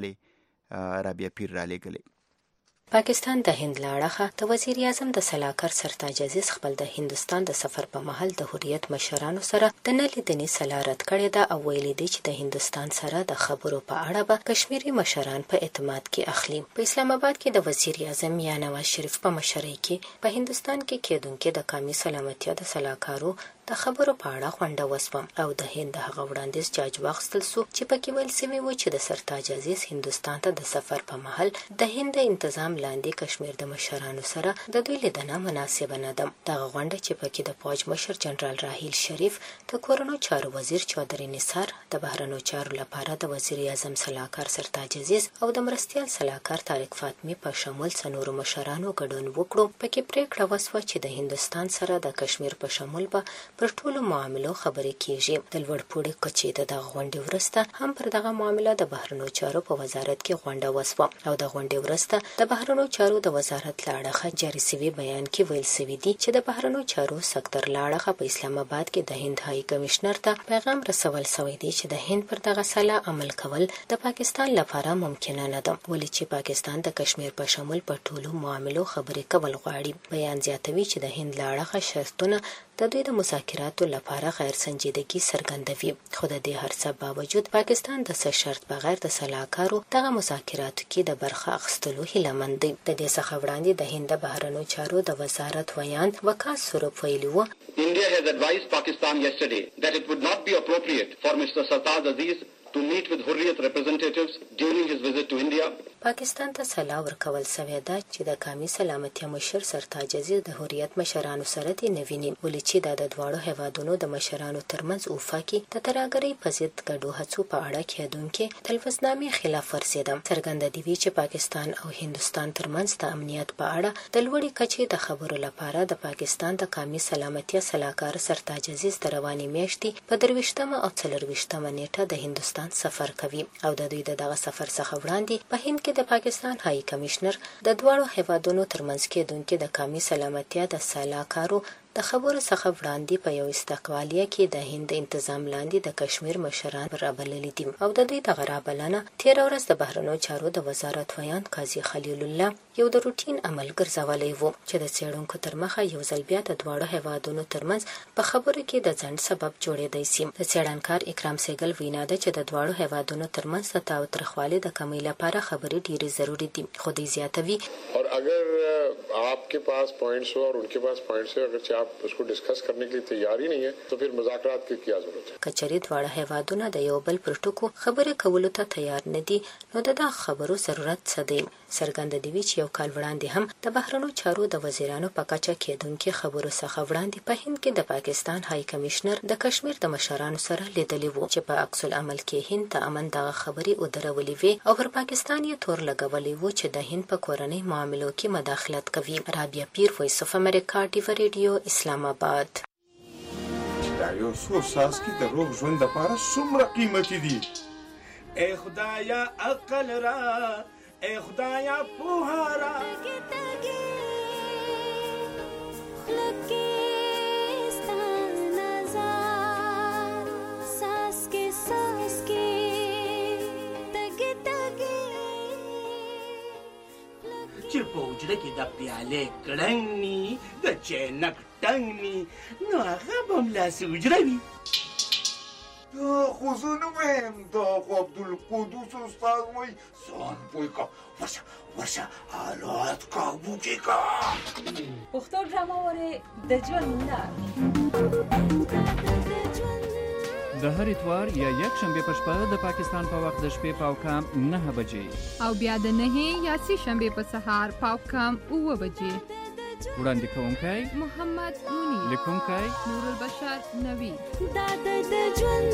خبريالې رابعه پیر را لېږلی. پاکستان د هند لاړه د وزیر اعظم د سلاکار سرتاج عزیز خپل د هندستان د سفر په مهال د حریت مشرانو سره د نه لیدنې سلا رد کړې ده او ویلي دي چې د هندستان سره د خبرو په اړه به کشمیري مشران په اعتماد کې اخلي. په اسلام آباد کې د وزیر اعظم یا نواز شریف په مشرۍ کې په هندستان کې کېدونکو د قومي سلامتیا د سلاکارو د خبرو په اړه غونډه وسوه او د هند هغه وړاندیز جاج واخیستل سو چې پکې ویل سوي و چې د سرتاج عزیز هندستان ته د سفر په مهال د هند انتظام لاندې کشمیر د مشرانو سره د دوی لیدنه مناسبه نه ده. دغه غونډه چې پکې د فوج مشر جنرال راحیل شریف، د کورونو چارو وزیر چودري نثار، د بهرنیو چارو لپاره د وزیر اعظم سلاکار سرتاج عزیز او د مرستیال سلاکار طارق فاطمی په شمول څلورو مشرانو ګډون وکړو. پکې پریکړه وسوه چې د هندستان سره د کشمیر په شمول به پر ټولو معاملو خبرې کیږي. د لوړپوړي کچې د دغه غونډې وروسته هم پر دغه معامله د بهرنیو چارو په وزارت کې غونډه وسوه او د غونډې وروسته د بهرنیو چارو د وزارت له اړخه جاري سوي بیان کې ویل سوي دي چې د بهرنیو چارو سکتور له اړخه په اسلام آباد کې د هند هاي کمشنر ته پیغام رسول سوی دی چې د هند پر دغه سلا عمل کول د پاکستان لپاره ممکن نه ده، ولې چې پاکستان د کشمیر په شمول په ټولو معاملو خبرې کول غواړي. بیان زیاتوي چې د هند له اړخه شرطونه د دوی د مذاکراتو لپاره غیر سنجیدګي څرګندوي، خو د دې هر څه باوجود پاکستان د څه شرط بغیر د سلاکارو دغه مذاکراتو کې د برخه اخیستلو هیله مند دی. د دې څخه وړاندې د هند بهرنیو چارو د وزارت ویاند وکاس سوروپ ویلي و India has advised Pakistan yesterday that it would not be appropriate for Mr. Sartaj Aziz to meet with Hurriyat representatives during his visit to India. پاکستان ته سلا ورکول سوی ده چې د قومي سلامتیا مشر سرتاج عزیز د حریت مشرانو سره دې نه ویني، ولې چې د دواړو هیوادونو د مشرانو ترمنځ اوفا کې د ترهګرۍ په ضد ګډو هڅو په اړه کېدونکې تلفظنامې خلاف ورزي ده. څرګنده دي چې پاکستان او هندوستان ترمنځ د امنیت په اړه د لوړې کچې د خبرو لپاره د پاکستان د قومي سلامتیا سلاکار سرتاج عزیز د روانې میاشتې په 23 او 24 نیټه د هندوستان سفر کوي او د دوی دغه سفر څخه وړاندې په هند کې د پاکستان هاي کمشنر د دواړو هیوادونو ترمنځ کېدونکې د قومي سلامتیا د سلاکارو د خبرو څخه وړاندې په یو استقبالیه کې د هند انتظام لاندې د کشمیر مشران رابللي دي او د دوی دغه رابلنه 13 ورځ د بهرنیو چارو د وزارت ویاند قاضي خلیل الله یو د روټین عمل ګرځولی و چې د څېړونکو تر مخه یو ځل بیا د دواړو هیوادونو ترمنځ په خبرو کې د ځنډ سبب جوړېدی سي. د څېړنکار اکرام سیګل وینا ده چې د دواړو هیوادونو ترمنځ د تاوتریخوالي د کمی لپاره خبرې ډېرې ضروري دي، خو دوی زیاتوي और अगर आपके पास पॉइंट्स हो और उनके पास पॉइंट्स है, अगर आप उसको डिस्कस करने के लिए तैयार ही नहीं है तो फिर मुज़ाकरात की क्या जरूरत है. کچری دواړه هیوادونه د یو بل پر ټکو خبرې کولو ته تیار نه دي، نو د خبرو ضرورت څه دی؟ څرګنده دی چې یو کال وړاندې هم د بهرنیو چارو د وزیرانو په کچه کېدونکې خبرو څخه وړاندې په هند کې د پاکستان هاي کمشنر د کشمیر د مشرانو سره لیدلی وو چې په عکس العمل کې هند ته امن دغه خبرې ودرولې وي او پر پاکستان یې تور لګولې وو چې د هند په کورنۍ معاملو کې مداخلت کوي. رابعه پیر، وایس اف امریکا، ډیو ریډیو، اسلام آباد. دا یو څو څاڅکي د روغ ژوند لپاره څومره قیمتي دي. ای خدایا عقل را، ای خدایا پوهه را. چې په حجره کې د پیالې کړنګ ني، د چینک ټنګ ني، نو هغه به هملاسې حجره وي. دا خو زه نه وایم، دا خو عبدالقدوس استاد وایي ځان پوه کړه، ورشه حالات قابو کې کړه. پښتو ډرامه وارې د ژوند لار د هر اتوار یا یک شنبه په شپه د پاکستان په وخت د شپې پاوکام 9 بجې او بیا د 9 یا 10 شنبه په سهار پاوکام 9 بجې وړاندې کوونکی محمد نونی، لیکونکی نور البشر نوی. دا د ژوند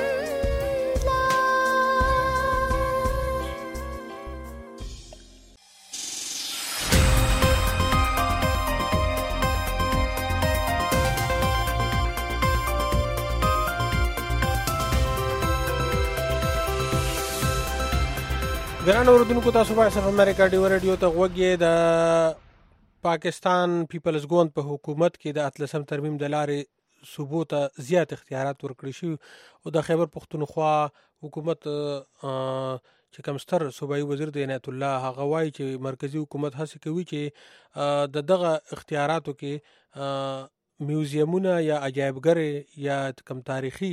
ګران اوردونکو، تاسو وایس اف امریکا ډیو رادیو ته غوږی. د پاکستان پیپلز ګوند په حکومت کې د 13 ترمیم د لارې صوبو ته زیات اختیارات ورکړي شي او د خیبر پختونخوا حکومت چې کوم ستر صوبایي وزیر دی عنایت الله هغه وایي چې مرکزی حکومت هڅه کوي چې د دغه اختیاراتو کې میوزیمونه یا عجایبګرې یا کوم تاریخي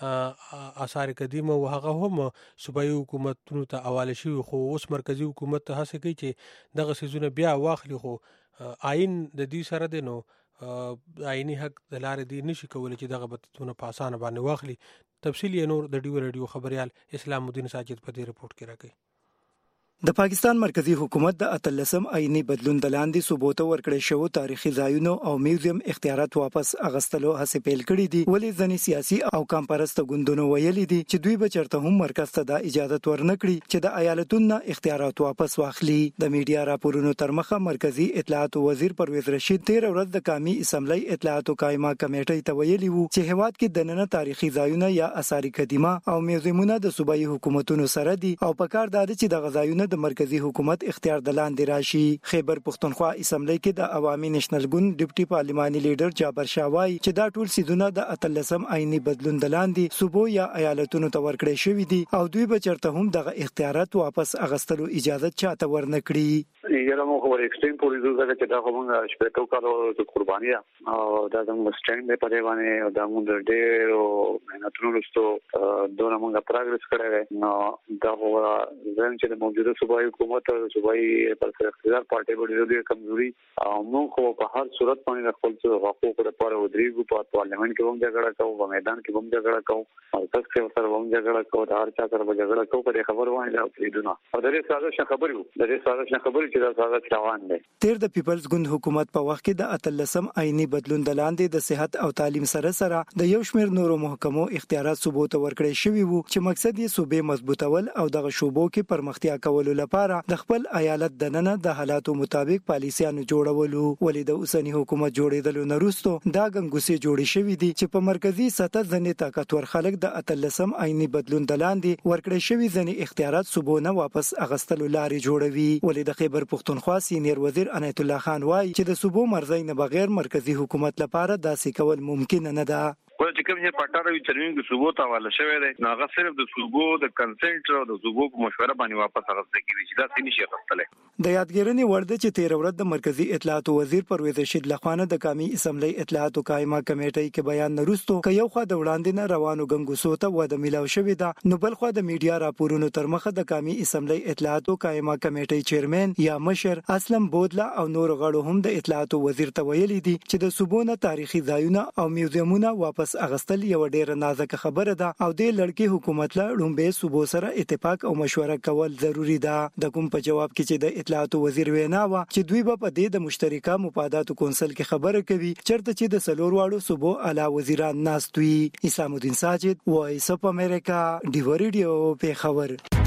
آثار قدیمه او هغه هم صوبایي حکومتونو ته حواله شوي، خو اوس مرکزی حکومت ته هڅه کوي چې دغه څیزونه بیا واخلي، خو آئین د دې سره دی نو آئینی حق د لارې دی نشي کولی چې دغه بدلتونه په اسانه باندې واخلي. تفصیل یې نور د ډیو رادیو خبريال اسلام الدین ساجد په دې رپورت کې راکړي. د پاکستان مرکزی حکومت د 13 آئینی بدلون د لاندې صوبو ته ورکړی شو تاریخي ځایونو او میوزیم اختیارات واپس اغستلو هڅه پیل کړې دي، ولې ځنې سیاسي او کمپرست ګوندونو ویلي دي چې دوی به چرته هم مرکز ته د اجازه ورنکړي چې د ایالتونو اختیارات واپس واخلي. د میډیا راپورونو تر مخه مرکزی اطلاعات وزیر پرویز رشید 13 ورځ د قومي اسمبلی اطلاعات قائمه کمیټې ته ویلي وو چې هواد کې د نن تاریخي ځایونه یا آثار قدیمه او میوزیمونه د صوبایي حکومتونو سره دي او په کار ده چې د غځایونه د مرکزی حکومت اختیار د لاندې راشي. خیبر پختونخوا اسمبلی کې د عوامي نېشنل ګوند ډیپټي پارلماني لیډر جابر شاه وایي چې دا ټول سیدونه د 13 آئینی بدلون د لاندې صوبو یا ایالتونو ته ورکړی شوی دي او دوی به چرته هم دغه اختیارات واپس اغستلو اجازه چاته ورنکړي. یره مو خبر ایکسټریم پولیسو څنګه چې دا کومه شپږ کالو د قربانیا او دا زموږ سټینډ په پرې باندې دا موږ ډېر مهنتونو وروسته دونه موږ پروګرس کړی نو دا هو ځین چې د موجوده صوبایي حکومت او صوبایي پرسرکتار پارټي باندې ډېر کمزوري او موږ په هر صورت باندې خپل حقوق لپاره ودرېږو، په پارلیمنت کې هم جګړه کوو، په میدان کې هم جګړه کوو، مرکز کې سره هم جګړه کوو، د هر چا سره جګړه کوو. په خبر باندې او پریدونه او د دې سازش خبرو د دې سازش خبرو چې دا سازش روان دی. تیر د پیپلز ګوند حکومت په وخت کې د 13 آئینی بدلون د لاندې د صحت او تعلیم سره د یو شمېر نورو محکمو اختیارات صوبو ته ورکړی شوی وو چې مقصد یې صوبې مضبوطول او د شوبو کې پرمختیا کولو لپاره د خپل ایالت دننه د حالاتو مطابق پالیسیانو جوړولو. ولې د اوسنی حکومت جوړېدلو نه وروسته دا ګنګوسې جوړې شوې دي چې په مرکزی سطح ځنې طاقتور خلک د 13 آئینی بدلون د لاندې ورکړی شوی ځنې اختیارات صوبو نه واپس اغستلو لارې جوړوي. ولې د خیبر پختونخوا سینیر وزیر عنایت الله خان وایي چې د صوبو مرزي نه بغیر مرکزی حکومت لپاره داسې کول ممکن نه ده. ولې چې کوم چې پټاروي چرمنګ د صوبو ته حواله شوی دی نو هغه صرف د صوبو د کنسنټ او د صوبو په مشوره باندې واپس اغستل کیږي چې دا څه نشي اغستلای. د یادګیرنې وړ ده چې 13 ورځ د مرکزی اطلاعات وزیر پرویز رشید لخوانه د قومي اسمبلی اطلاعات قائمه کمیټې کې بیان نرستو ک یو خو د وړاندې نه روانو ګنګوسو ته وده ملاو شوې ده، نو بل خو د میډیا راپورونو تر مخه د قومي اسمبلی اطلاعات قائمه کمیټې چیرمن یا مشر اسلم بودلا او نور غړو هم د اطلاعات وزیر ته ویلي دي چې د صوبونه تاریخي ځایونه او میوزیمونه واپس اغستل یو ډیره نازک خبره ده او د لړکی حکومت له لومبه صوبو سره اتفاق او مشوره کول ضروری ده. د کوم په جواب کې چې د اطلاعات وزیر وینا و چې دوی به په دې د مشترکه مفاداتو کونسل کې خبره کوي چرته چې د سلور واړو صوبو اعلی وزیران ناستوي. اسلام الدین ساجد، وایس اف امریکا، ډیو رادیو پیښور.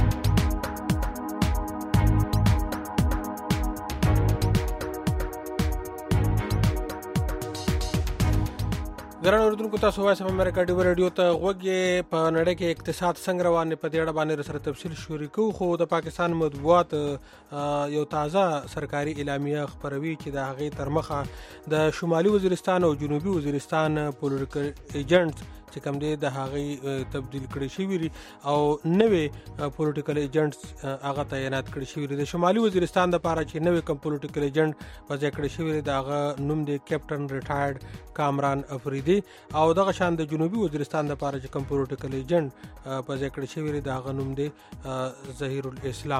ګران اوردونکو، تاسو وایس اف امریکا ډیو رادیو ته غوږی. په نړۍ کې اقتصاد څنګه روان دی په دې اړه باندې سره تفصیل شریکو، خو د پاکستان مطبوعات یو تازه سرکاري اعلامیه خبروي چې د هغې تر مخه د شمالي وزیرستان او جنوبي وزیرستان پولیټیکل ایجنټ چې کوم دی د هغې تبدیل کړي شوي دي او نوې پولیټیکل ایجنټس هغه تعینات کړي شوي دي. د شمالي وزیرستان دپاره چې نوې کوم پولیټیکل ایجنټ په ځای کړی شوی دی د هغه نوم دی کیپټن ریټایرډ کامران افریدي او دغه شان د جنوبي وزیرستان دپاره چې کوم پولیټیکل ایجنټ په ځای کړی شوی دی د هغه نوم دی ظهیر الاسلام.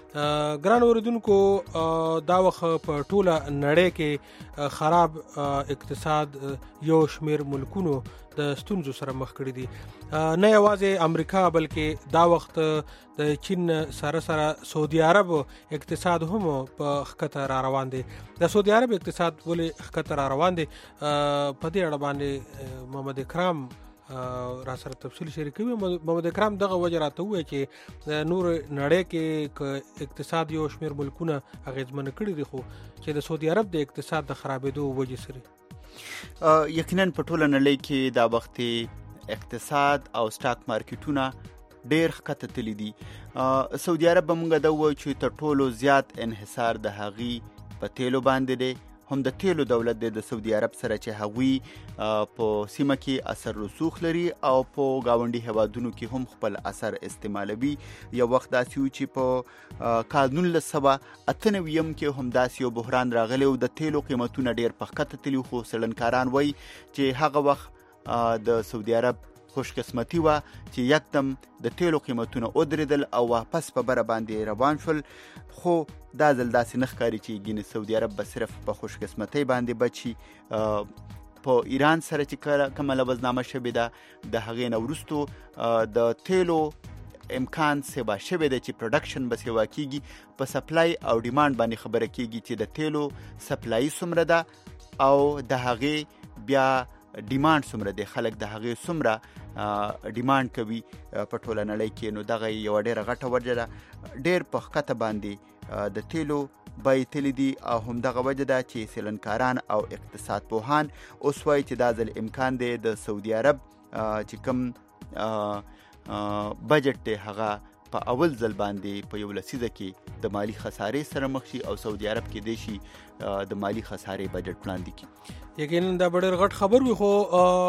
ګران اوریدونکو دا وخت په ټوله نړۍ کې خراب اقتصاد یو شمیر ملکونو د ستونزو سره مخ کړي دي. نه یوازې امریکا بلکې دا وخت د چین سره سعودي عرب اقتصاد هم په خطر را روان دي. د سعودي عرب اقتصاد ولې خطر را روان دي په دې اړه باندې محمد اکرام را سره تفصیل شریکوي. محمد اکرام دغه وجه راته ووایي چې نور نړۍ کې اقتصاد یو شمیر ملکونه اغیزمن کړي دي خو چې د سعودي عرب د اقتصاد د خرابېدو وجې سره یقینا په ټوله نړۍ کې دا وخت اقتصاد او سټاک مارکیټونه ډېر ښکته تللي دي. سعودي عرب به موږ دا ووایو چې تر ټولو زیات انحصار د هغې په تیلو باندې دی. هم د تیلو دولت دی د سعودي عرب سره چې هغوی په سیمه کې اثر رسوخ لري او په ګاونډي هیوادونو کې هم خپل اثر استعمالوي. یو وخت داسې و چې په کال 1998 کې هم داسې یو بحران راغلی و، د تیلو قیمتونه ډېر په ښکته تللي، خو څېړنکاران وایي چې هغه وخت د سعودي عرب خوش قسمتي وه چې یکدم د تیلو قیمتونه ودرېدل او واپس په بره باندې روان شول. خو دا ځل داسې نه ښکاري چې ګینې سعودي عرب به صرف په خوش قسمتۍ باندې بچ شي. په ایران سره چې کومه لوظنامه شوې ده د هغې نه وروستو د تیلو امکان سیوا شوی دی چې پروډکشن به سیوا کیږي. په سپلای او ډیماند باندې خبره کیږي چې د تیلو سپلای څومره ده او د هغې بیا ډیماند څومره دی، خلک د هغې څومره ډیماند کوي په ټوله نړۍ کې. نو دغه یوه ډېره غټه وجه ده. ډېر په ښکته باندې د تیلو بیې تللي دي او همدغه وجه ده چې څېړنکاران او اقتصاد پوهان اوس وایي چې دا ځل امکان دی د سعودي عرب چې کوم بجټ دی هغه په اول ځل باندې په یو لسیزه کې د مالی خسارې سره مخ شي او سعودي عرب کې دی شي د مالی خسارې بجټ وړاندې کړي. یقینا دا ډېر غټ خبر وي، خو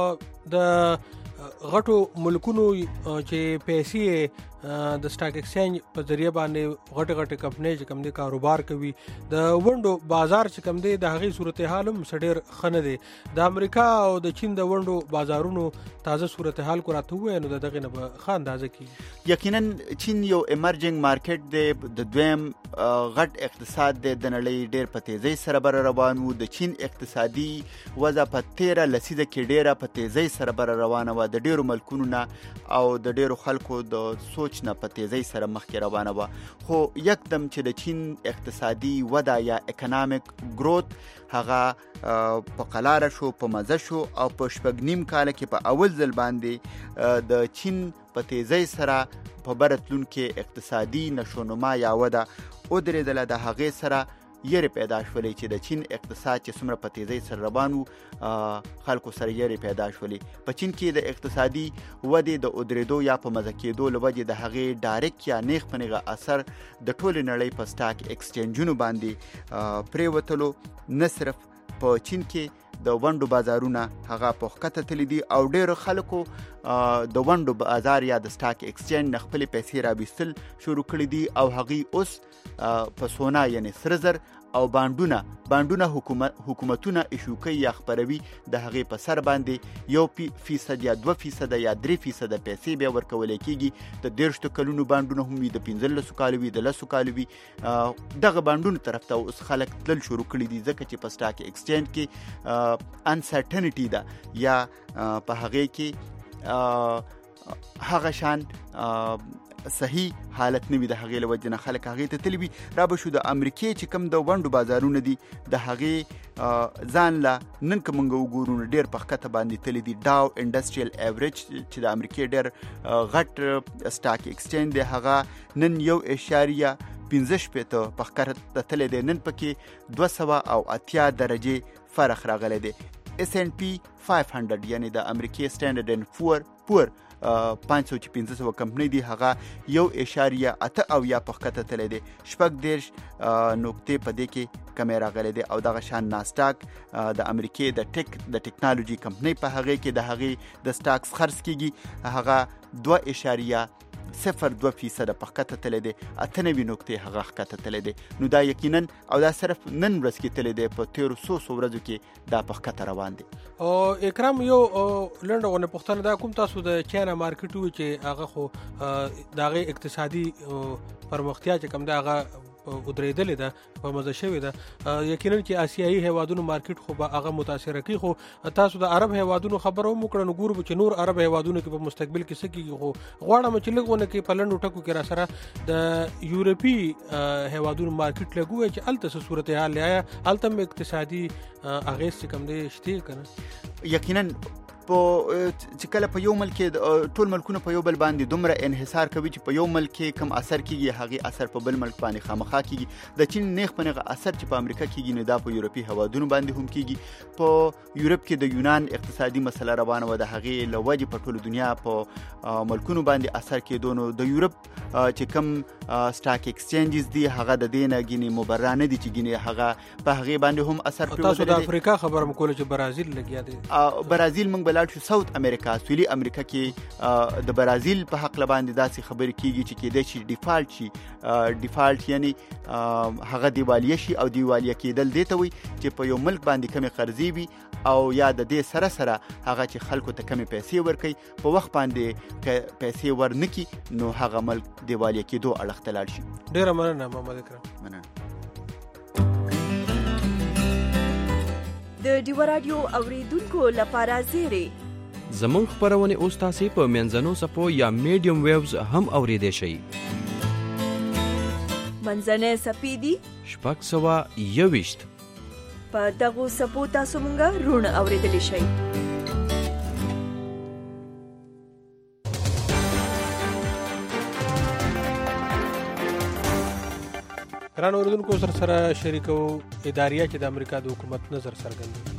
د غټو ملکونو چې پیسې د سټاک ایکسچینج په ذریعہ باندې غټ کمپنۍ چې کوم دي کاروبار کوي، د ونډو بازار چې کوم دی د هغې صورتحال هم ډېر ښه نه دی. د امریکا او د چین د ونډو بازارونو تازه صورتحال کو راته ووایه نو د دغې نه به ښه اندازه کېږي. یقینا چین یو ایمرجنګ مارکیټ دی، د دویم غټ اقتصاد دی د نړۍ، ډېر په تیزۍ سره بره روان و. د چین اقتصادي وضع په 13 لسیزه کې ډېره په تیزۍ سره بره روانه وه، د ډېرو ملکونو نه او د ډېرو خلکو د سوچ نه په تیزۍ سره مخکې روانه وه. خو یکدم چې د چین اقتصادي وده یا اکونامیک گروت هغه په قلاره شو، په مزه شو او په 6.5 کال کې په اول ځل باندې د چین په تیزۍ سره په بره تلونکې اقتصادي نشونما یا وده ودرېدله. د هغې سره یری پیدا شولې چې د چین اقتصاد چې څومره په تیزۍ سره روان و خلکو سره یری پیدا شولې. په چین کې د اقتصادي ودې د ودرېدو یا په مزه کېدو له وجې د هغې ډایرکټ یا نیغ په نیغه اثر د ټولې نړۍ په سټاک ایکسچینجونو باندې پرېوتلو. نه صرف په چین کې د ونډو بازارونه هغه په ښکته تللي دي او ډېرو خلکو د ونډو بازار یا د سټاک ایکسچینج نه خپلې پیسې راویستل شروع کړي دي او هغوی اوس په سونا یعنی سره زر او بانډونه حکومتونه ایشو کوي یا خپروي، د هغې په سر باندې 1% یا 2% یا 3% پیسې بیا ورکولی کېږي. د 13 کلونو بانډونه هم وي، د 15 کالو وي، د 10 کالو وي. دغه بانډونو طرف ته اوس خلک تلل شروع کړي دي ځکه چې په سټاک ایکسچینج کې انسرټنټي ده یا په هغې کې هغه شان صحیح حالت نه وي، د هغې له وجې نه خلک هغې ته تللي وي. را به شو د امریکې چې کوم د ونډو بازارونه دي د هغې ځان له نن که موږ وګورو نو ډېر په ښکته باندې تللي دي. ډاو انډسټریل ایوریج چې د امریکې ډېر غټ سټاک ایکسچینج دی هغه نن 1.15 په ښکته تللی دی، نن پکې 280 درجې فرق راغلی دی. S&P 500 یعنی د امریکې سټینډرډ اینډ پور 500 کمپنۍ دی هغه 1.8 او یا په ښکته تللی دی. 14 نقطې په دې کې کمی راغلی دی او دغه شان ناسټاک د امریکې د ټیکنالوژي کمپنۍ په هغې کې د هغې د سټاکس خرڅ کېږي هغه 2.8 0.2% په ښکته تللی دی، 98 نقطې هغه ښکته تللی دی. نو دا یقینا او دا صرف نن ورځ کې تللی دی، په تیرو څو ورځو کې دا په ښکته روان دی. او اکرام یو لنډه غونډه پوښتنه دا کوم تاسو د چاینا مارکیټ وی چې هغه خو د هغې اقتصادي پرمختیا چې کوم دی هغه ودرېدلې ده په مزه شوې ده، یقینا چې آسیایي هیوادونو مارکیټ خو به هغه متاثره کوي. خو تاسو د عرب هیوادونو خبره هم وکړه، نو ګورو چې نور عرب هیوادونو کې په مستقبل کې څه کېږي. خو غواړم چې لږ ونه کې په لنډو ټکو کې را سره د یورپي هیوادونو مارکیټ لږ ووایي چې هلته څه صورتحال دی، آیا هلته هم اقتصادي اغېز چې کوم دی شته که نه؟ یقینا چې کله په یو ملک کې ټول ملکونه په یو بل باندې دومره انحصار کوي چې په یو ملک کې کم اثر کیږي هغه اثر په بل ملک باندې خامخا کیږي. د چین نیغ په نیغه اثر چې په امریکا کیږي نو دا په یورپي هوادونو باندې هم کیږي. په یورپ کې د یونان اقتصادي مسله روانه و، د هغې له وجې په ټولو دنیا په ملکونو باندې اثر کېدو. نو د یورپ چې کم سټاک ایکسچینجز دي هغه د دې نه ګینې مبرا نه دي چې ګینې هغه په هغې باندې هم اثر پرې تاسو د افریقا خبره م کوله چې برازیل لګیا دی. برازیل موږ لاړ شو ساوث امریکا، سویلي امریکا کې د برازیل په حق باندې داسې خبرې کیږي چې کېدای شي ډیفالټ شي. ډیفالټ یعنی هغه دیوالیه شي، او دیوالیه کېدل دې ته وي چې په یو ملک باندې کمې قرضې وي او یا د دې سره سره هغه چې خلکو ته کمې پیسې ورکوي په وخت باندې که پیسې ورنکي نو هغه ملک دیوالیه کېدو اړخ ته لاړ شي. ډېره مننه محمد اکرم. مننه. د ډیو رادیو اوریدونکو لپاره زیری زمون خبرونه اوس تاسو په منځنو سپو یا میډیم ویوز هم اوریدئ شئ. منځنه سپیدي 621 په دغه سپو تاسو مونږه رونه اوریدلی شئ. ګران اوریدونکو سره شریکو اداریه چې د امریکا د حکومت نظر څرګندوي.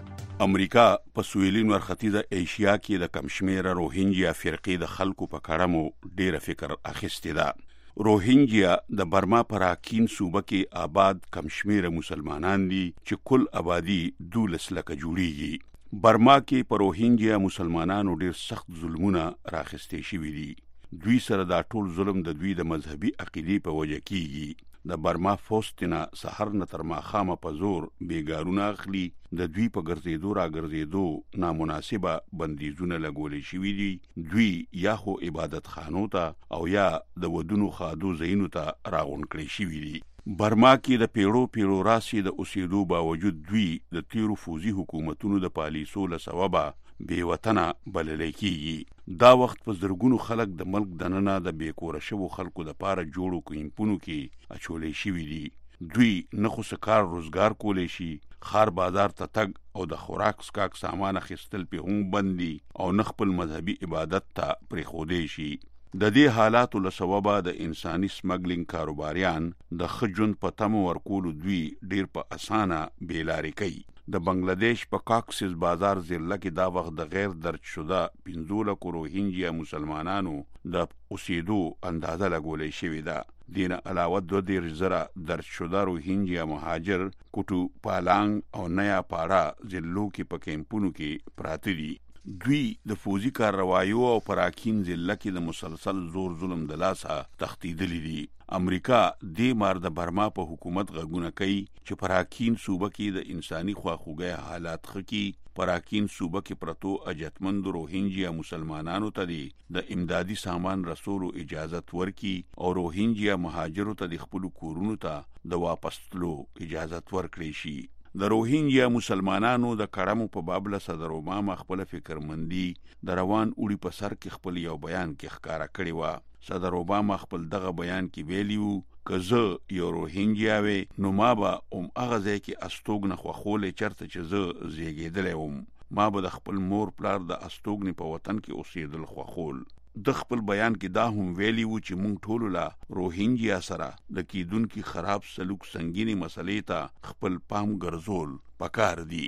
امریکا په سویلي نور ختیځه ایشیا کې د کمشمیره روهینجیا فرقې د خلکو په کړمو ډیره فکر اخیستې ده. روهینجیا د برما په راکین صوبه کې آباد کمشمیره مسلمانان دي چې کل آبادی 12 لکه جوړیږي. برما کې په روهینجیا مسلمانانو ډیر سخت ظلمونه راخستې شوي دي. دوی سره دا ټول ظلم د دوی د مذهبي عقیدې په وجه کیږي. د برما فوستنه سحر نه تر ماښامه په زور بیګارونه اخلي. د دوی په ګرځېدو را ګرځېدو نامناسبه بندیزونه لګولې شوي دي. دوی یا خو عبادت خانو ته او یا د ودونو خادو ځایونو ته راغونډ کړي شوي دي. برما کې د پیړو راسي د اوسېدو باوجود دوی د تیرو فوزي حکومتونو د پالیسو له سببه بې وطنه بللی کیږي. دا وخت په زرګونو خلک د ملک دننه د بېکوره شوو خلکو دپاره جوړو کیمپونو کې اچولی شوي دي. دوی نه خو څه کار روزګار کولی شي، خار بازار ته تګ او د خوراک سکاک سامان اخیستل پې هم بند دي، او نه خپل مذهبي عبادت ته پرېښودی شي. د دې حالاتو له سببه د انساني سمګلینګ کاروباریان د ښه ژوند په تمه ورکولو دوی ډیر په اسانه بېلارې کوي. د بنگلاديش په کاکسس بازار ضلع کې دا وخت د غیر درج شده 15 لکو روهینجیا مسلمانانو د اوسېدو اندازه لګولې شوې ده. دین علاوه 2,000 درج شده روهینجیا مهاجر کوټو پالانګ او نیا پاړه ضلعو کې په کیمپونو کې پراته دي. دوی د فوزي کاروایو او پراکین ضلع کې د مسلسل زور ظلم د لاسه تښتېدلي دي. امریکا دې مار د برما په حکومت غږونه کوي چې پراکین صوبه کې د انساني خواخوږۍ حالات ښه کړي. پراکین صوبه کې پرتو اجتمند روهینجیا مسلمانانو ته د امدادي سامان رسولو اجازت ورکړي او روهینجیا مهاجرو ته د خپلو کورونو ته د واپس تلو اجازت ورکړي شي. د روهینجیا مسلمانانو د کړمو په باب له صدر اوباما خپل فکرمندي د روان اوړي په سر کې خپل یو بیان کې ښکارا کړی و. صدر اوباما خپل دغه بیان کې ویلی و که زه یو روهینجیا وې نو ما به هغه ځای کې استوګنه خوښولی چېرته چې زه زیږېدلی وم. ما به د خپل مور پلار د استوګنې په وطن کې اوسېدل خوښول. د خپل بیان کې دا هم ویلی و چې مونږ ټولو له روهینجیا سره د کیدونکي خراب سلوک سنگینی مسلې ته خپل پام ګرځول پکار دي.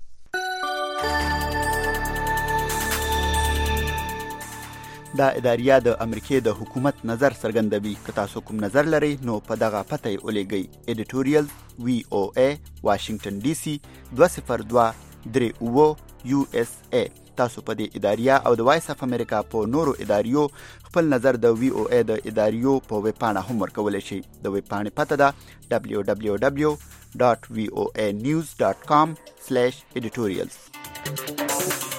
دا اداریه د امریکای د حکومت نظر څرګندوي. که تاسو کوم نظر لرئ نو په دغه پته یې ولیږئ. ایډیټوریال VOA واشنگټن DC 20238 USA. تاسو په دې اداریه او د وایس اف امریکا په نورو اداریو خپل نظر د وی او ای د اداریو په ویب پاڼه هم ورکولی شئ. د ویب پاڼې پته ده www.voanews.com/editorials.